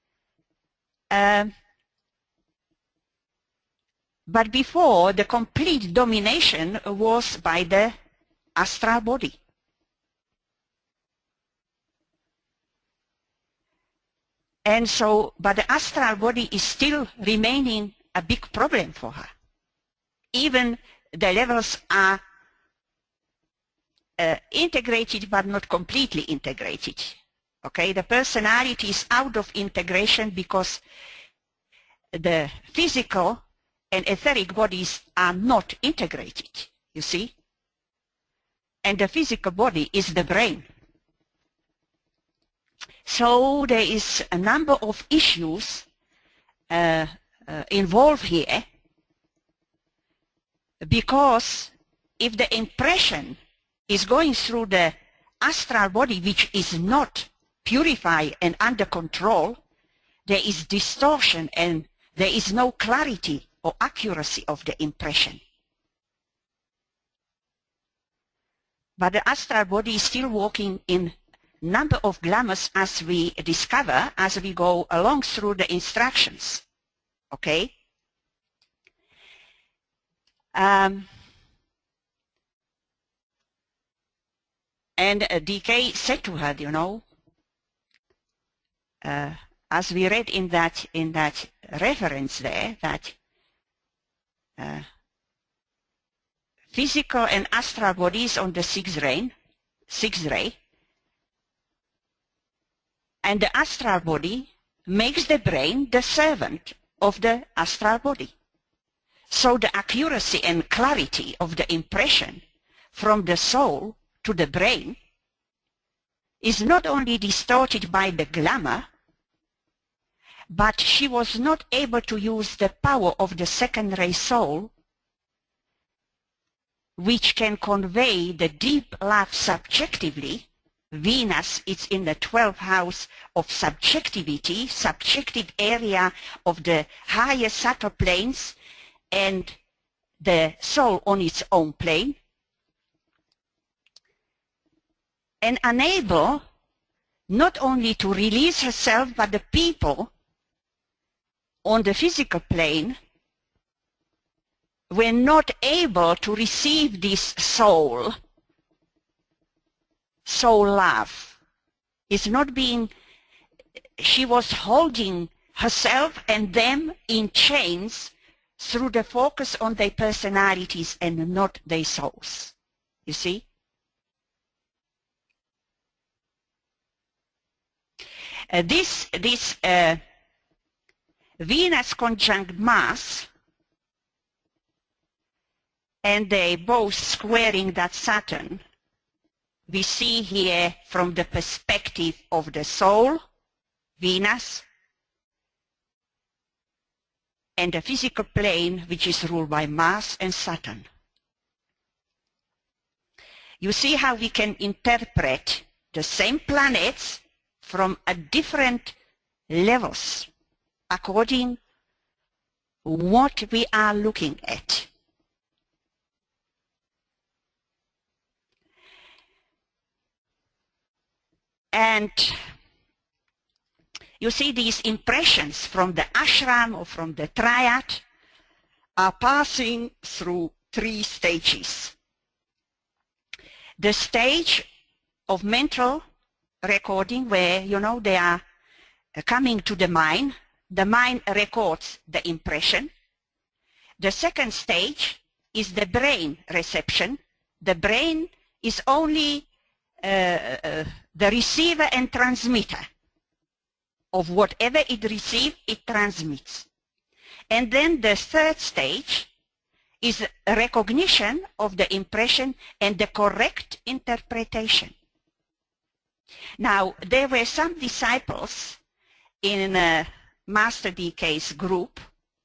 But before, the complete domination was by the astral body. And so, but the astral body is still remaining a big problem for her. Even the levels are integrated but not completely integrated. Okay, the personality is out of integration because the physical and etheric bodies are not integrated, you see? And the physical body is the brain. So there is a number of issues involved here, because if the impression is going through the astral body, which is not purified and under control, there is distortion and there is no clarity or accuracy of the impression. But the astral body is still working in number of glamours, as we discover as we go along through the instructions. Okay? And DK said to her, you know, as we read in that reference there, that physical and astral bodies on the sixth ray, and the astral body makes the brain the servant of the astral body. So the accuracy and clarity of the impression from the soul to the brain is not only distorted by the glamour, but she was not able to use the power of the second ray soul, which can convey the deep love subjectively. Venus is in the 12th house of subjectivity, subjective area of the higher subtle planes, and the soul on its own plane, and unable not only to release herself, but the people on the physical plane were not able to receive this soul love. It's not being, she was holding herself and them in chains through the focus on their personalities and not their souls. You see? This Venus conjunct Mars, and they both squaring that Saturn, we see here from the perspective of the soul, Venus, and the physical plane, which is ruled by Mars and Saturn. You see how we can interpret the same planets from a different levels according what we are looking at. And you see these impressions from the ashram or from the triad are passing through 3 stages. The stage of mental recording, where, you know, they are coming to the mind records the impression. The second stage is the brain reception. The brain is only the receiver and transmitter of whatever it receives, it transmits. And then the third stage is recognition of the impression and the correct interpretation. Now, there were some disciples in Master DK's group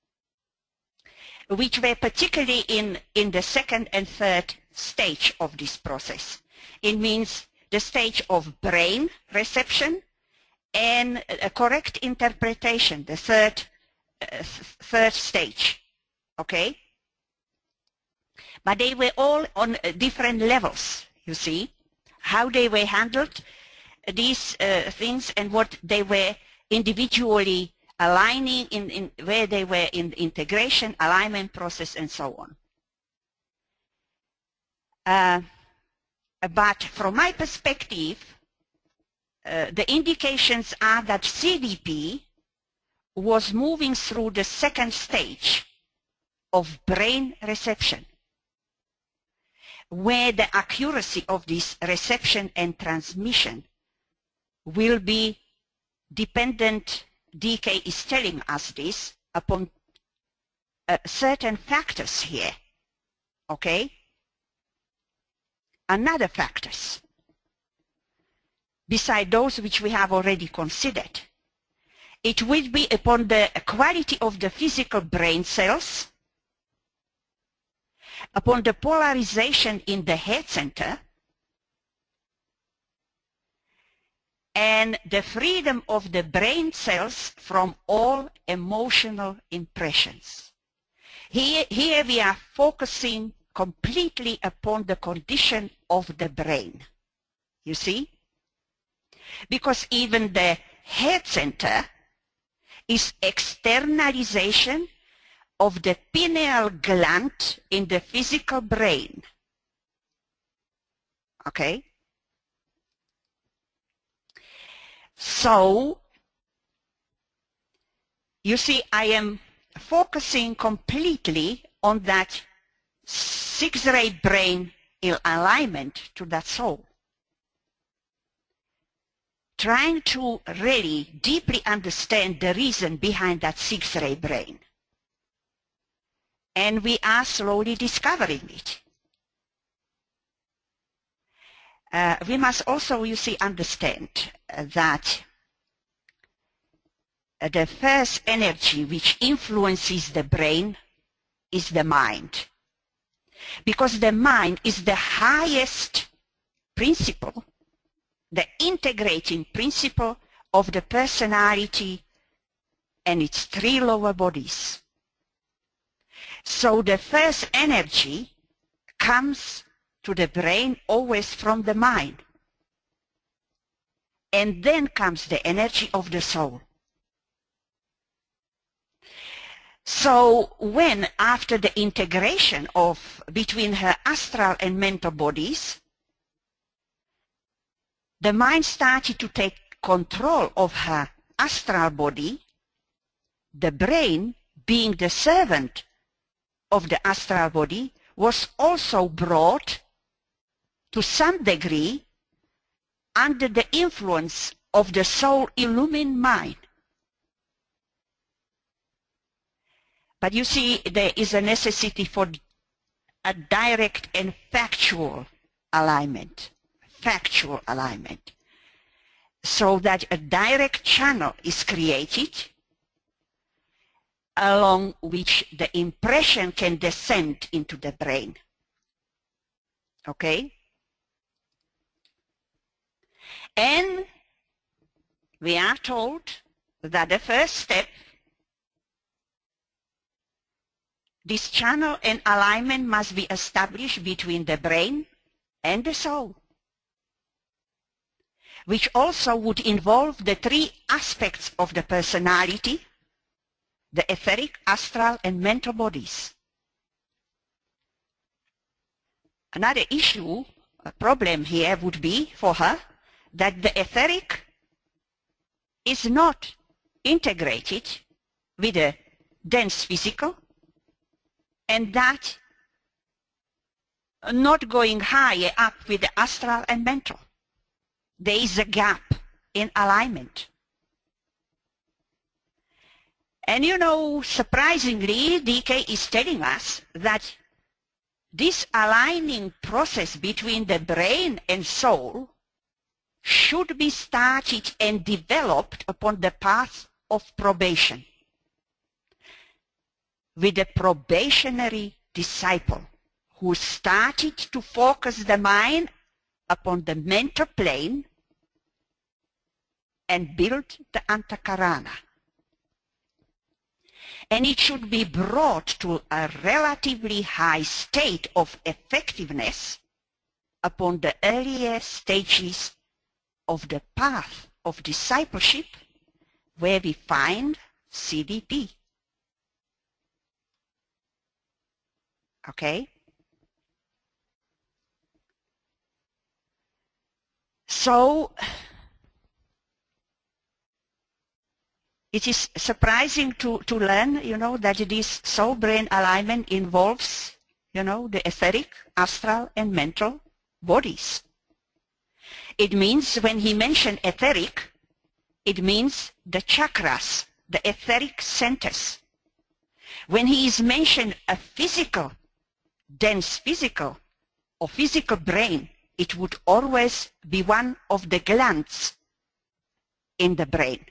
which were particularly in the second and third stage of this process. It means the stage of brain reception and a correct interpretation, the third stage, okay? But they were all on different levels, you see, how they were handled, these things, and what they were individually aligning in where they were in the integration, alignment process, and so on. But from my perspective, the indications are that CDP was moving through the second stage of brain reception, where the accuracy of this reception and transmission will be dependent, DK is telling us this, upon certain factors here, okay? Another factors, beside those which we have already considered. It will be upon the quality of the physical brain cells, upon the polarization in the head center, and the freedom of the brain cells from all emotional impressions. Here we are focusing completely upon the condition of the brain, you see? Because even the head center is externalization of the pineal gland in the physical brain. Okay? So, you see, I am focusing completely on that six-ray brain in alignment to that soul. Trying to really deeply understand the reason behind that six-ray brain. And we are slowly discovering it. We must also, you see, understand that the first energy which influences the brain is the mind. Because the mind is the highest principle, the integrating principle of the personality and its three lower bodies. So the first energy comes to the brain always from the mind. And then comes the energy of the soul. So when, after the integration between her astral and mental bodies, the mind started to take control of her astral body, the brain, being the servant of the astral body, was also brought to some degree under the influence of the soul-illumined mind. But you see, there is a necessity for a direct and factual alignment, so that a direct channel is created along which the impression can descend into the brain. Okay? And we are told that the first step, this channel and alignment must be established between the brain and the soul, which also would involve the three aspects of the personality, the etheric, astral, and mental bodies. Another issue, a problem here would be for her that the etheric is not integrated with the dense physical, and that not going higher up with the astral and mental. There is a gap in alignment. And you know, surprisingly, DK is telling us that this aligning process between the brain and soul should be started and developed upon the path of probation, with a probationary disciple who started to focus the mind upon the mental plane and build the Antakarana. And it should be brought to a relatively high state of effectiveness upon the earlier stages of the path of discipleship, where we find CDP. Okay? So, it is surprising to learn, you know, that this soul-brain alignment involves, you know, the etheric, astral, and mental bodies. It means when he mentioned etheric, it means the chakras, the etheric centers. When he is mentioned a physical, dense physical or physical brain, it would always be one of the glands in the brain.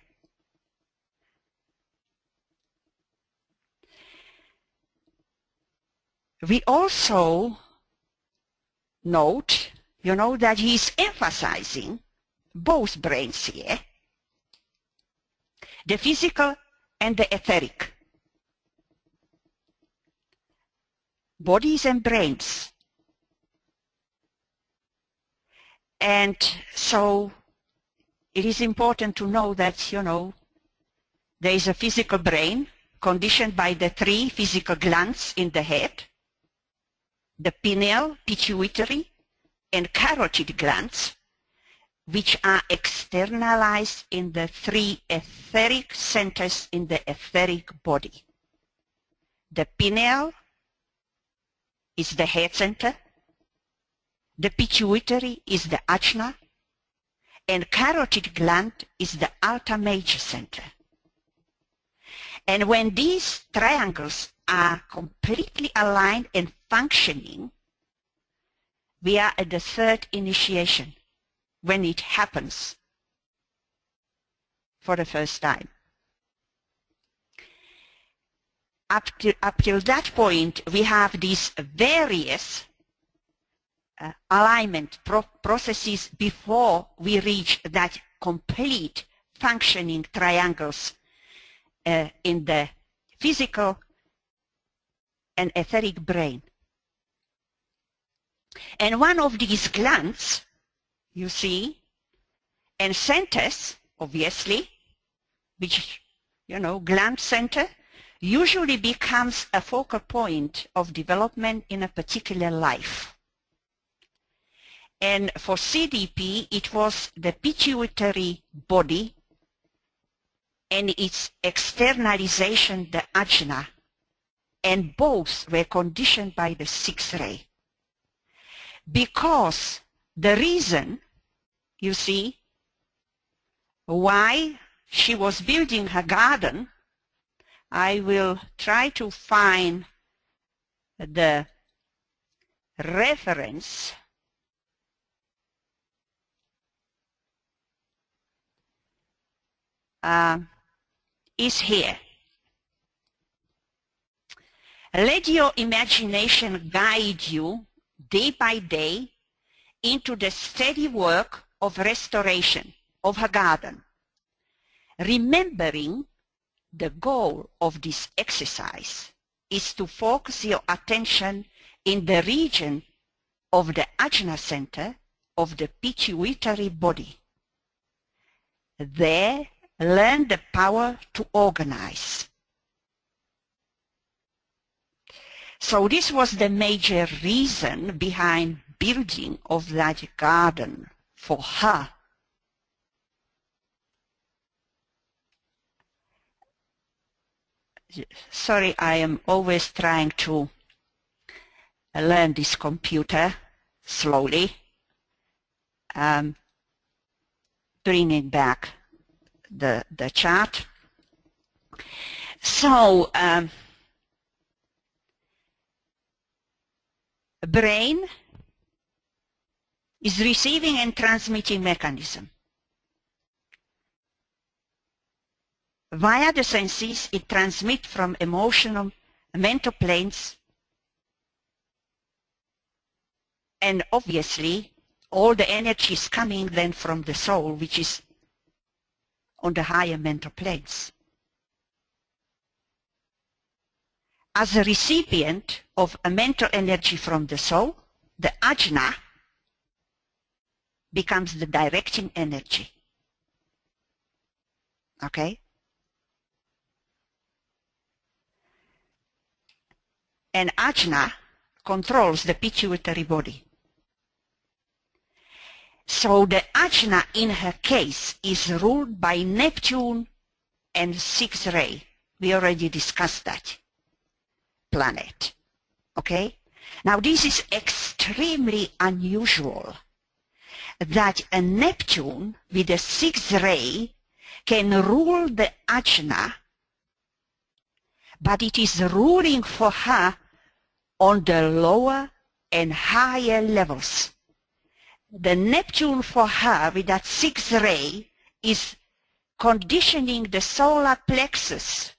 We also note, you know, that he is emphasizing both brains here, the physical and the etheric. Bodies and brains. And so it is important to know that, you know, There is a physical brain conditioned by the three physical glands in the head, the pineal, pituitary, and carotid glands, which are externalized in the three etheric centers in the etheric body. The pineal is the head center, the pituitary is the ajna, and carotid gland is the alta major center. And when these triangles are completely aligned and functioning, we are at the third initiation, when it happens for the first time. Up till that point, we have these various alignment processes before we reach that complete functioning triangles in the physical and etheric brain. And one of these glands, you see, and centers, obviously, which, gland center, usually becomes a focal point of development in a particular life. And for CDP, it was the pituitary body and its externalization, the ajna, and both were conditioned by the sixth ray. Because the reason, you see, why she was building her garden, I will try to find the reference. Is here. Let your imagination guide you day by day into the steady work of restoration of her garden, remembering the goal of this exercise is to focus your attention in the region of the ajna center of the pituitary body. There, learn the power to organize. So this was the major reason behind building of that garden for her. Sorry, I am always trying to learn this computer slowly. Bringing back the chart. So, brain is receiving and transmitting mechanism. Via the senses, it transmits from emotional, mental planes, and obviously all the energy is coming then from the soul, which is on the higher mental planes. As a recipient of a mental energy from the soul, the ajna becomes the directing energy. Okay? And ajna controls the pituitary body. So the ajna in her case is ruled by Neptune and sixth ray. We already discussed that planet. Okay? Now this is extremely unusual that a Neptune with a sixth ray can rule the ajna, but it is ruling for her on the lower and higher levels. The Neptune for her with that sixth ray is conditioning the solar plexus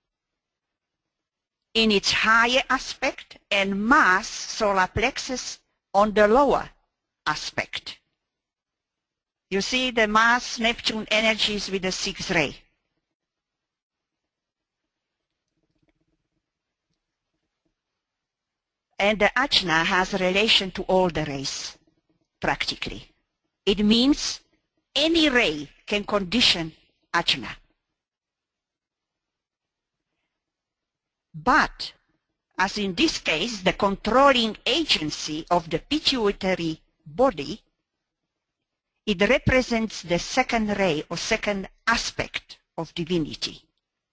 in its higher aspect and Mars solar plexus on the lower aspect. You see the Mars Neptune energies with the sixth ray. And the ajna has a relation to all the rays, practically. It means any ray can condition ajna. But, as in this case, the controlling agency of the pituitary body, it represents the second ray or second aspect of divinity.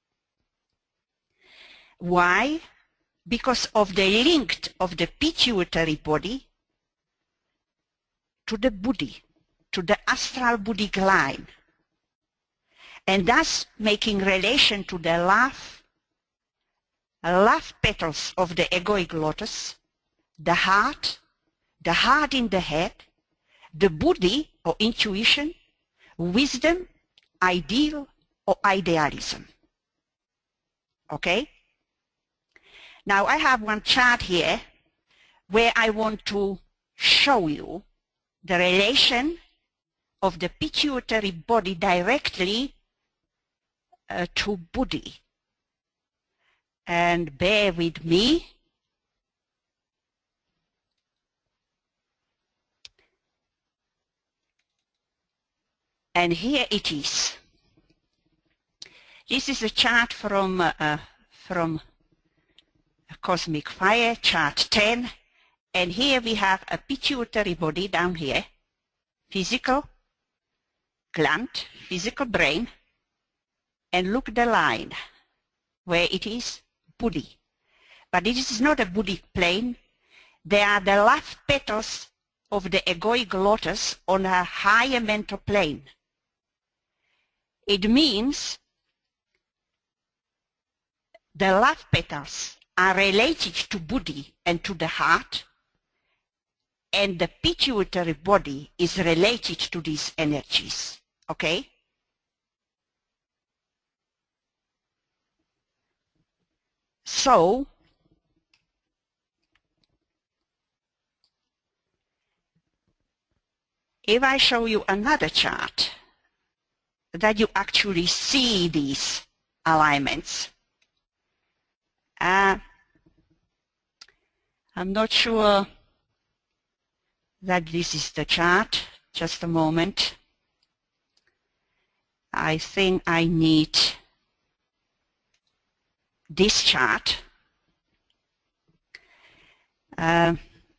Why? Because of the link of the pituitary body to the buddhi, to the astral buddhic line, and thus making relation to the love petals of the egoic lotus, the heart in the head, the buddhi or intuition, wisdom, ideal or idealism. Okay? Now I have one chart here where I want to show you the relation of the pituitary body directly to buddhi. And bear with me. And here it is. This is a chart from Cosmic Fire, chart 10. And here we have a pituitary body down here, physical gland, physical brain. And look the line where it is buddhi. But this is not a buddhic plane. They are the love petals of the egoic lotus on a higher mental plane. It means the love petals are related to buddhi and to the heart, and the pituitary body is related to these energies. Okay? So, if I show you another chart, that you actually see these alignments. I'm not sure that this is the chart. Just a moment. I think I need this chart. I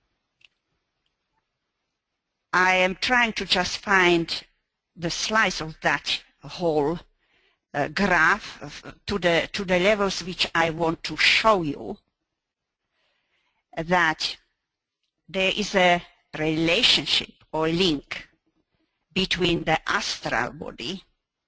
am trying to just find the slice of that whole graph to the levels which I want to show you, that there is a relationship or link between the astral body,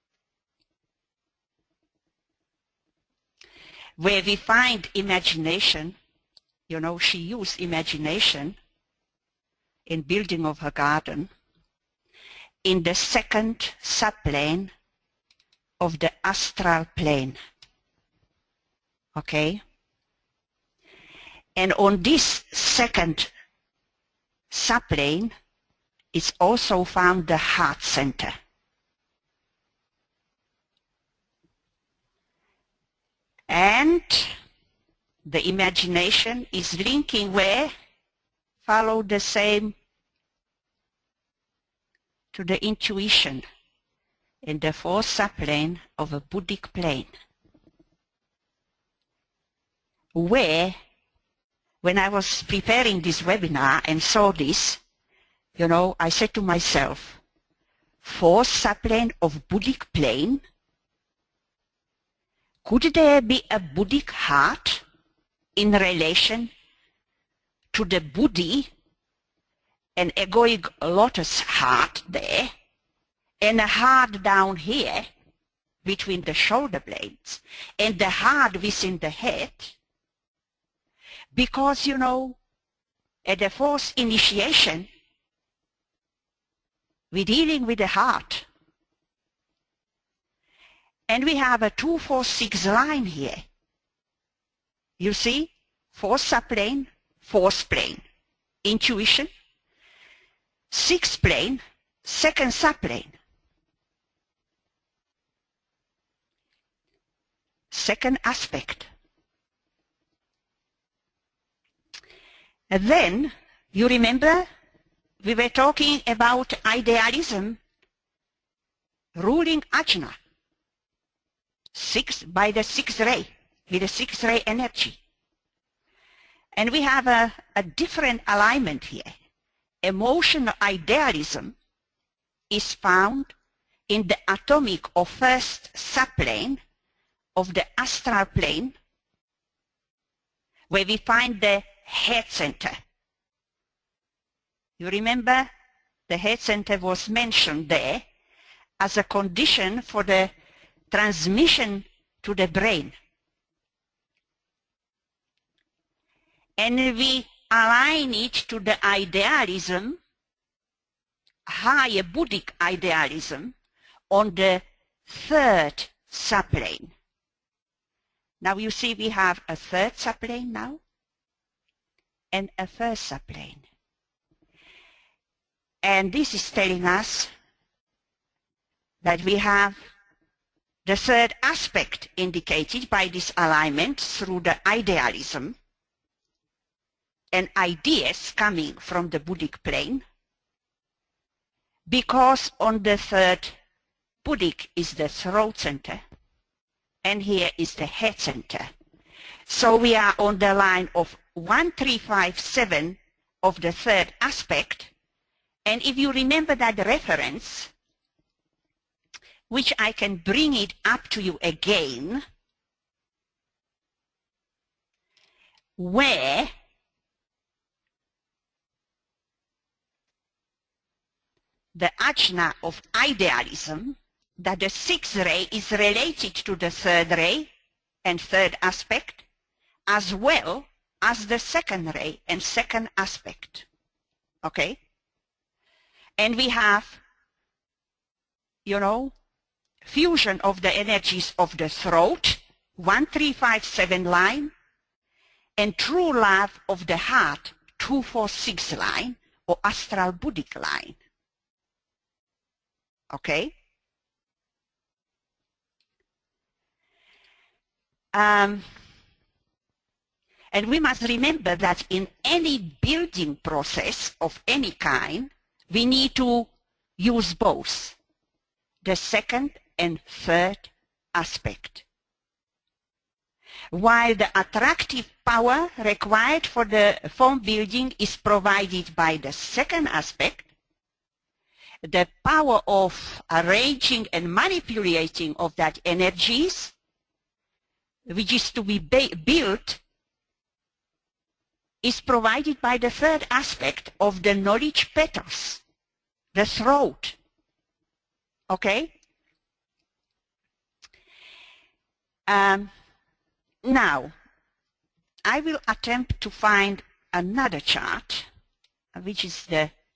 where we find imagination. You know, she used imagination in building of her garden, in the second subplane of the astral plane. Okay? And on this second subplane is also found the heart center. And the imagination is linking where? Follow the same to the intuition in the fourth subplane of a Buddhic plane, where, when I was preparing this webinar and saw this, you know, I said to myself, fourth subplane of Buddhic plane, could there be a Buddhic heart in relation to the buddhi and egoic lotus heart there, and a heart down here between the shoulder blades, and the heart within the head? Because, you know, at the fourth initiation, we're dealing with the heart. And we have a 2, 4, 6 line here. You see? Fourth subplane, fourth plane. Intuition. Sixth plane, second subplane. Second aspect. And then, you remember, we were talking about idealism ruling Ajna by the sixth ray. with a 6-ray energy. And we have a different alignment here. Emotional idealism is found in the atomic or first subplane of the astral plane, where we find the head center. You remember the head center was mentioned there as a condition for the transmission to the brain. And we align it to the idealism, higher Buddhic idealism, on the third subplane. Now you see we have a third subplane now and a first subplane. And this is telling us that we have the third aspect indicated by this alignment through the idealism and ideas coming from the Buddhic plane, because on the third Buddhic is the throat center and here is the head center. So we are on the line of 1357 of the third aspect. And if you remember that reference, which I can bring it up to you again, where the ajna of idealism, that the 6th ray is related to the 3rd ray and 3rd aspect, as well as the 2nd ray and 2nd aspect. Okay? And we have, you know, fusion of the energies of the throat, 1357 line, and true love of the heart, 246 line, or astral Buddhic line. Okay? And we must remember that in any building process of any kind, we need to use both the 2nd and 3rd aspect. While the attractive power required for the form building is provided by the 2nd aspect, the power of arranging and manipulating of that energies, which is to be built, is provided by the 3rd aspect of the knowledge petals, the throat. Okay? Now, I will attempt to find another chart, which is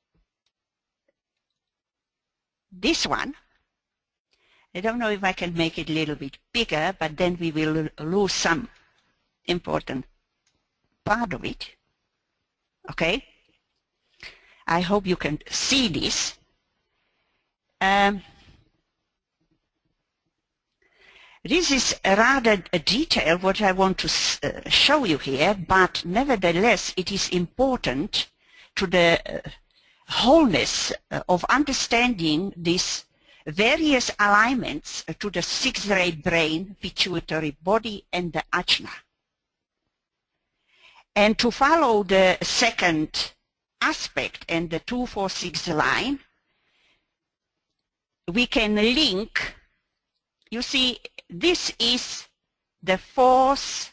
this one. I don't know if I can make it a little bit bigger, but then we will lose some important part of it. Okay? I hope you can see this. This is rather a detail what I want to show you here, but nevertheless it is important to the wholeness of understanding these various alignments to the 6th ray brain, pituitary body, and the ajna. And to follow the 2nd aspect and the 246 line, we can link, you see, this is the 4th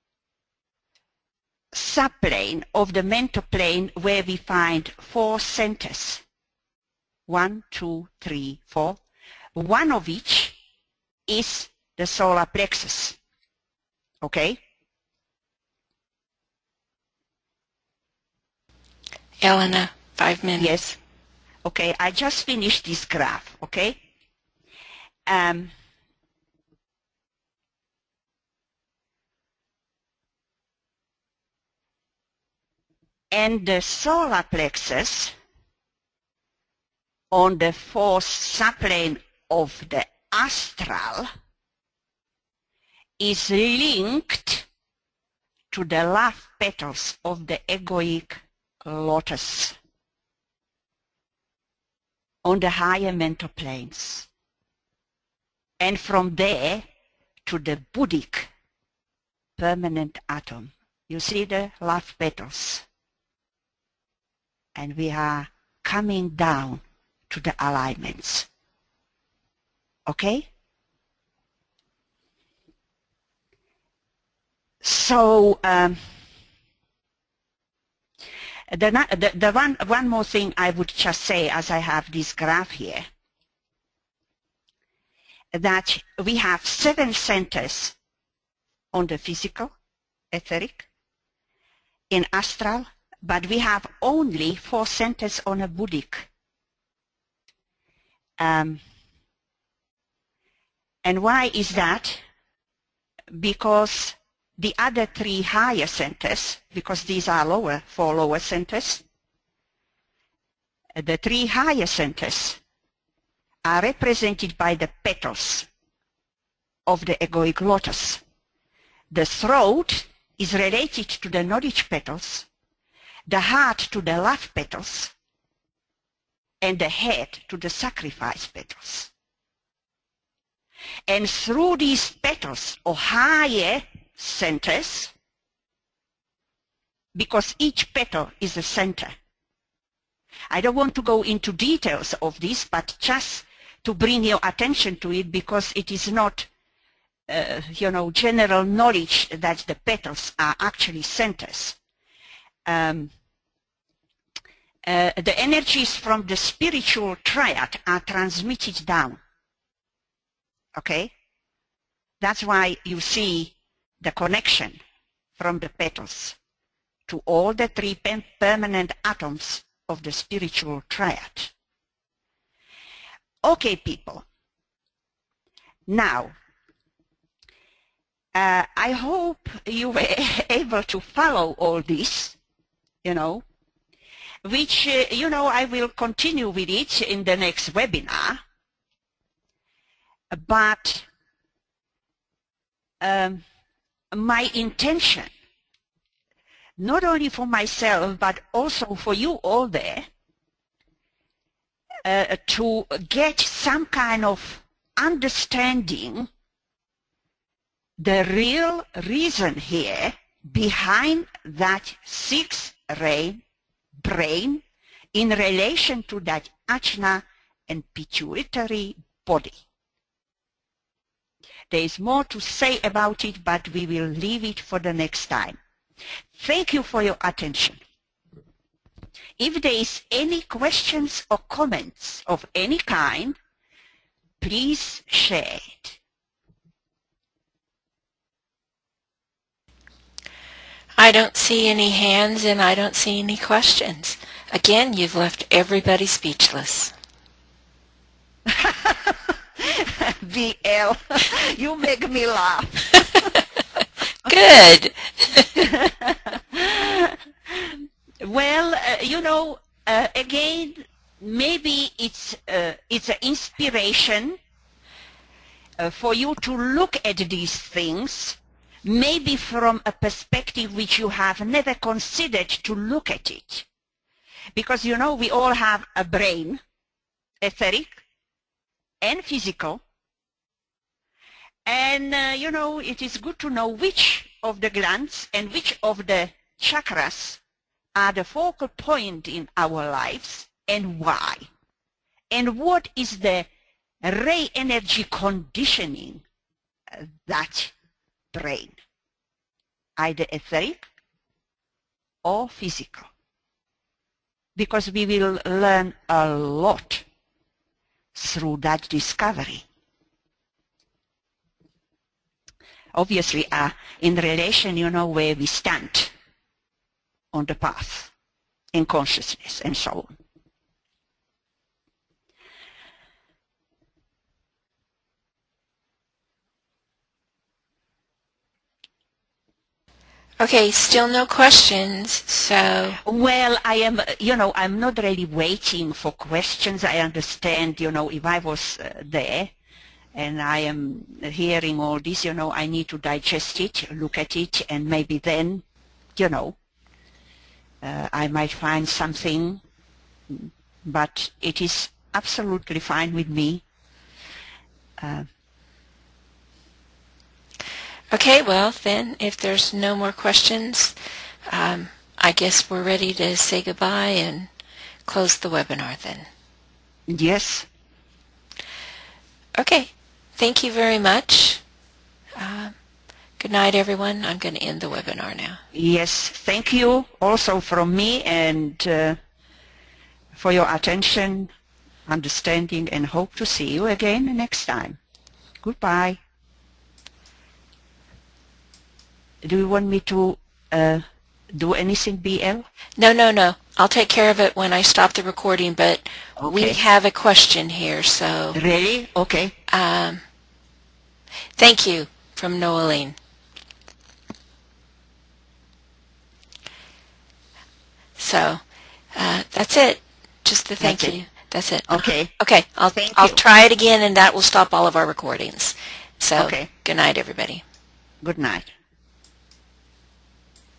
subplane of the mental plane where we find 4 centers. 1, 2, 3, 4. One of which is the solar plexus. Okay? Elena, 5 minutes. Yes. Okay, I just finished this graph. Okay? And the solar plexus on the 4th subplane of the astral is linked to the love petals of the egoic lotus on the higher mental planes. And from there to the Buddhic permanent atom. You see the love petals? And we are coming down to the alignments. Okay? So the one more thing I would just say, as I have this graph here, that we have 7 centers on the physical, etheric, in astral, but we have only 4 centers on a Buddhic. And why is that? Because the other 3 higher centers, because these are 4 lower centers, the 3 higher centers are represented by the petals of the egoic lotus. The throat is related to the knowledge petals, the heart to the love petals, and the head to the sacrifice petals. And through these petals or higher centers, because each petal is a center. I don't want to go into details of this, but just to bring your attention to it, because it is not, general knowledge that the petals are actually centers. The energies from the spiritual triad are transmitted down. Okay? That's why you see the connection from the petals to all the 3 permanent atoms of the spiritual triad. Okay, people. Now, I hope you were able to follow all this, which, I will continue with it in the next webinar. But my intention, not only for myself, but also for you all there, to get some kind of understanding the real reason here behind that 6th brain in relation to that ajna and pituitary body. There is more to say about it, but we will leave it for the next time. Thank you for your attention. If there is any questions or comments of any kind, please share it. I don't see any hands and I don't see any questions. Again, you've left everybody speechless. BL, you make me laugh. Good. Well, again, maybe it's an inspiration for you to look at these things, maybe from a perspective which you have never considered to look at it. Because, we all have a brain, etheric and physical. And, it is good to know which of the glands and which of the chakras are the focal point in our lives and why. And what is the ray energy conditioning that brain, either etheric or physical. Because we will learn a lot through that discovery. Obviously, in relation, where we stand on the path in consciousness and so on. Okay, still no questions, so... Well, I am, I'm not really waiting for questions. I understand, if I was there and I am hearing all this, I need to digest it, look at it, and maybe then, I might find something, but it is absolutely fine with me. Okay, well then, if there's no more questions, I guess we're ready to say goodbye and close the webinar then. Yes. Okay, thank you very much. Good night, everyone. I'm going to end the webinar now. Yes, thank you also from me and for your attention, understanding, and hope to see you again next time. Goodbye. Do you want me to do anything, BL? No. I'll take care of it when I stop the recording, but we Okay. have a question here, so Really? Okay. thank you from Noeline. So that's it. Just the thank That's it. you. That's it. Okay. Okay, Thank I'll you. try it again, and that will stop all of our recordings. So Okay. good night, everybody. Good night.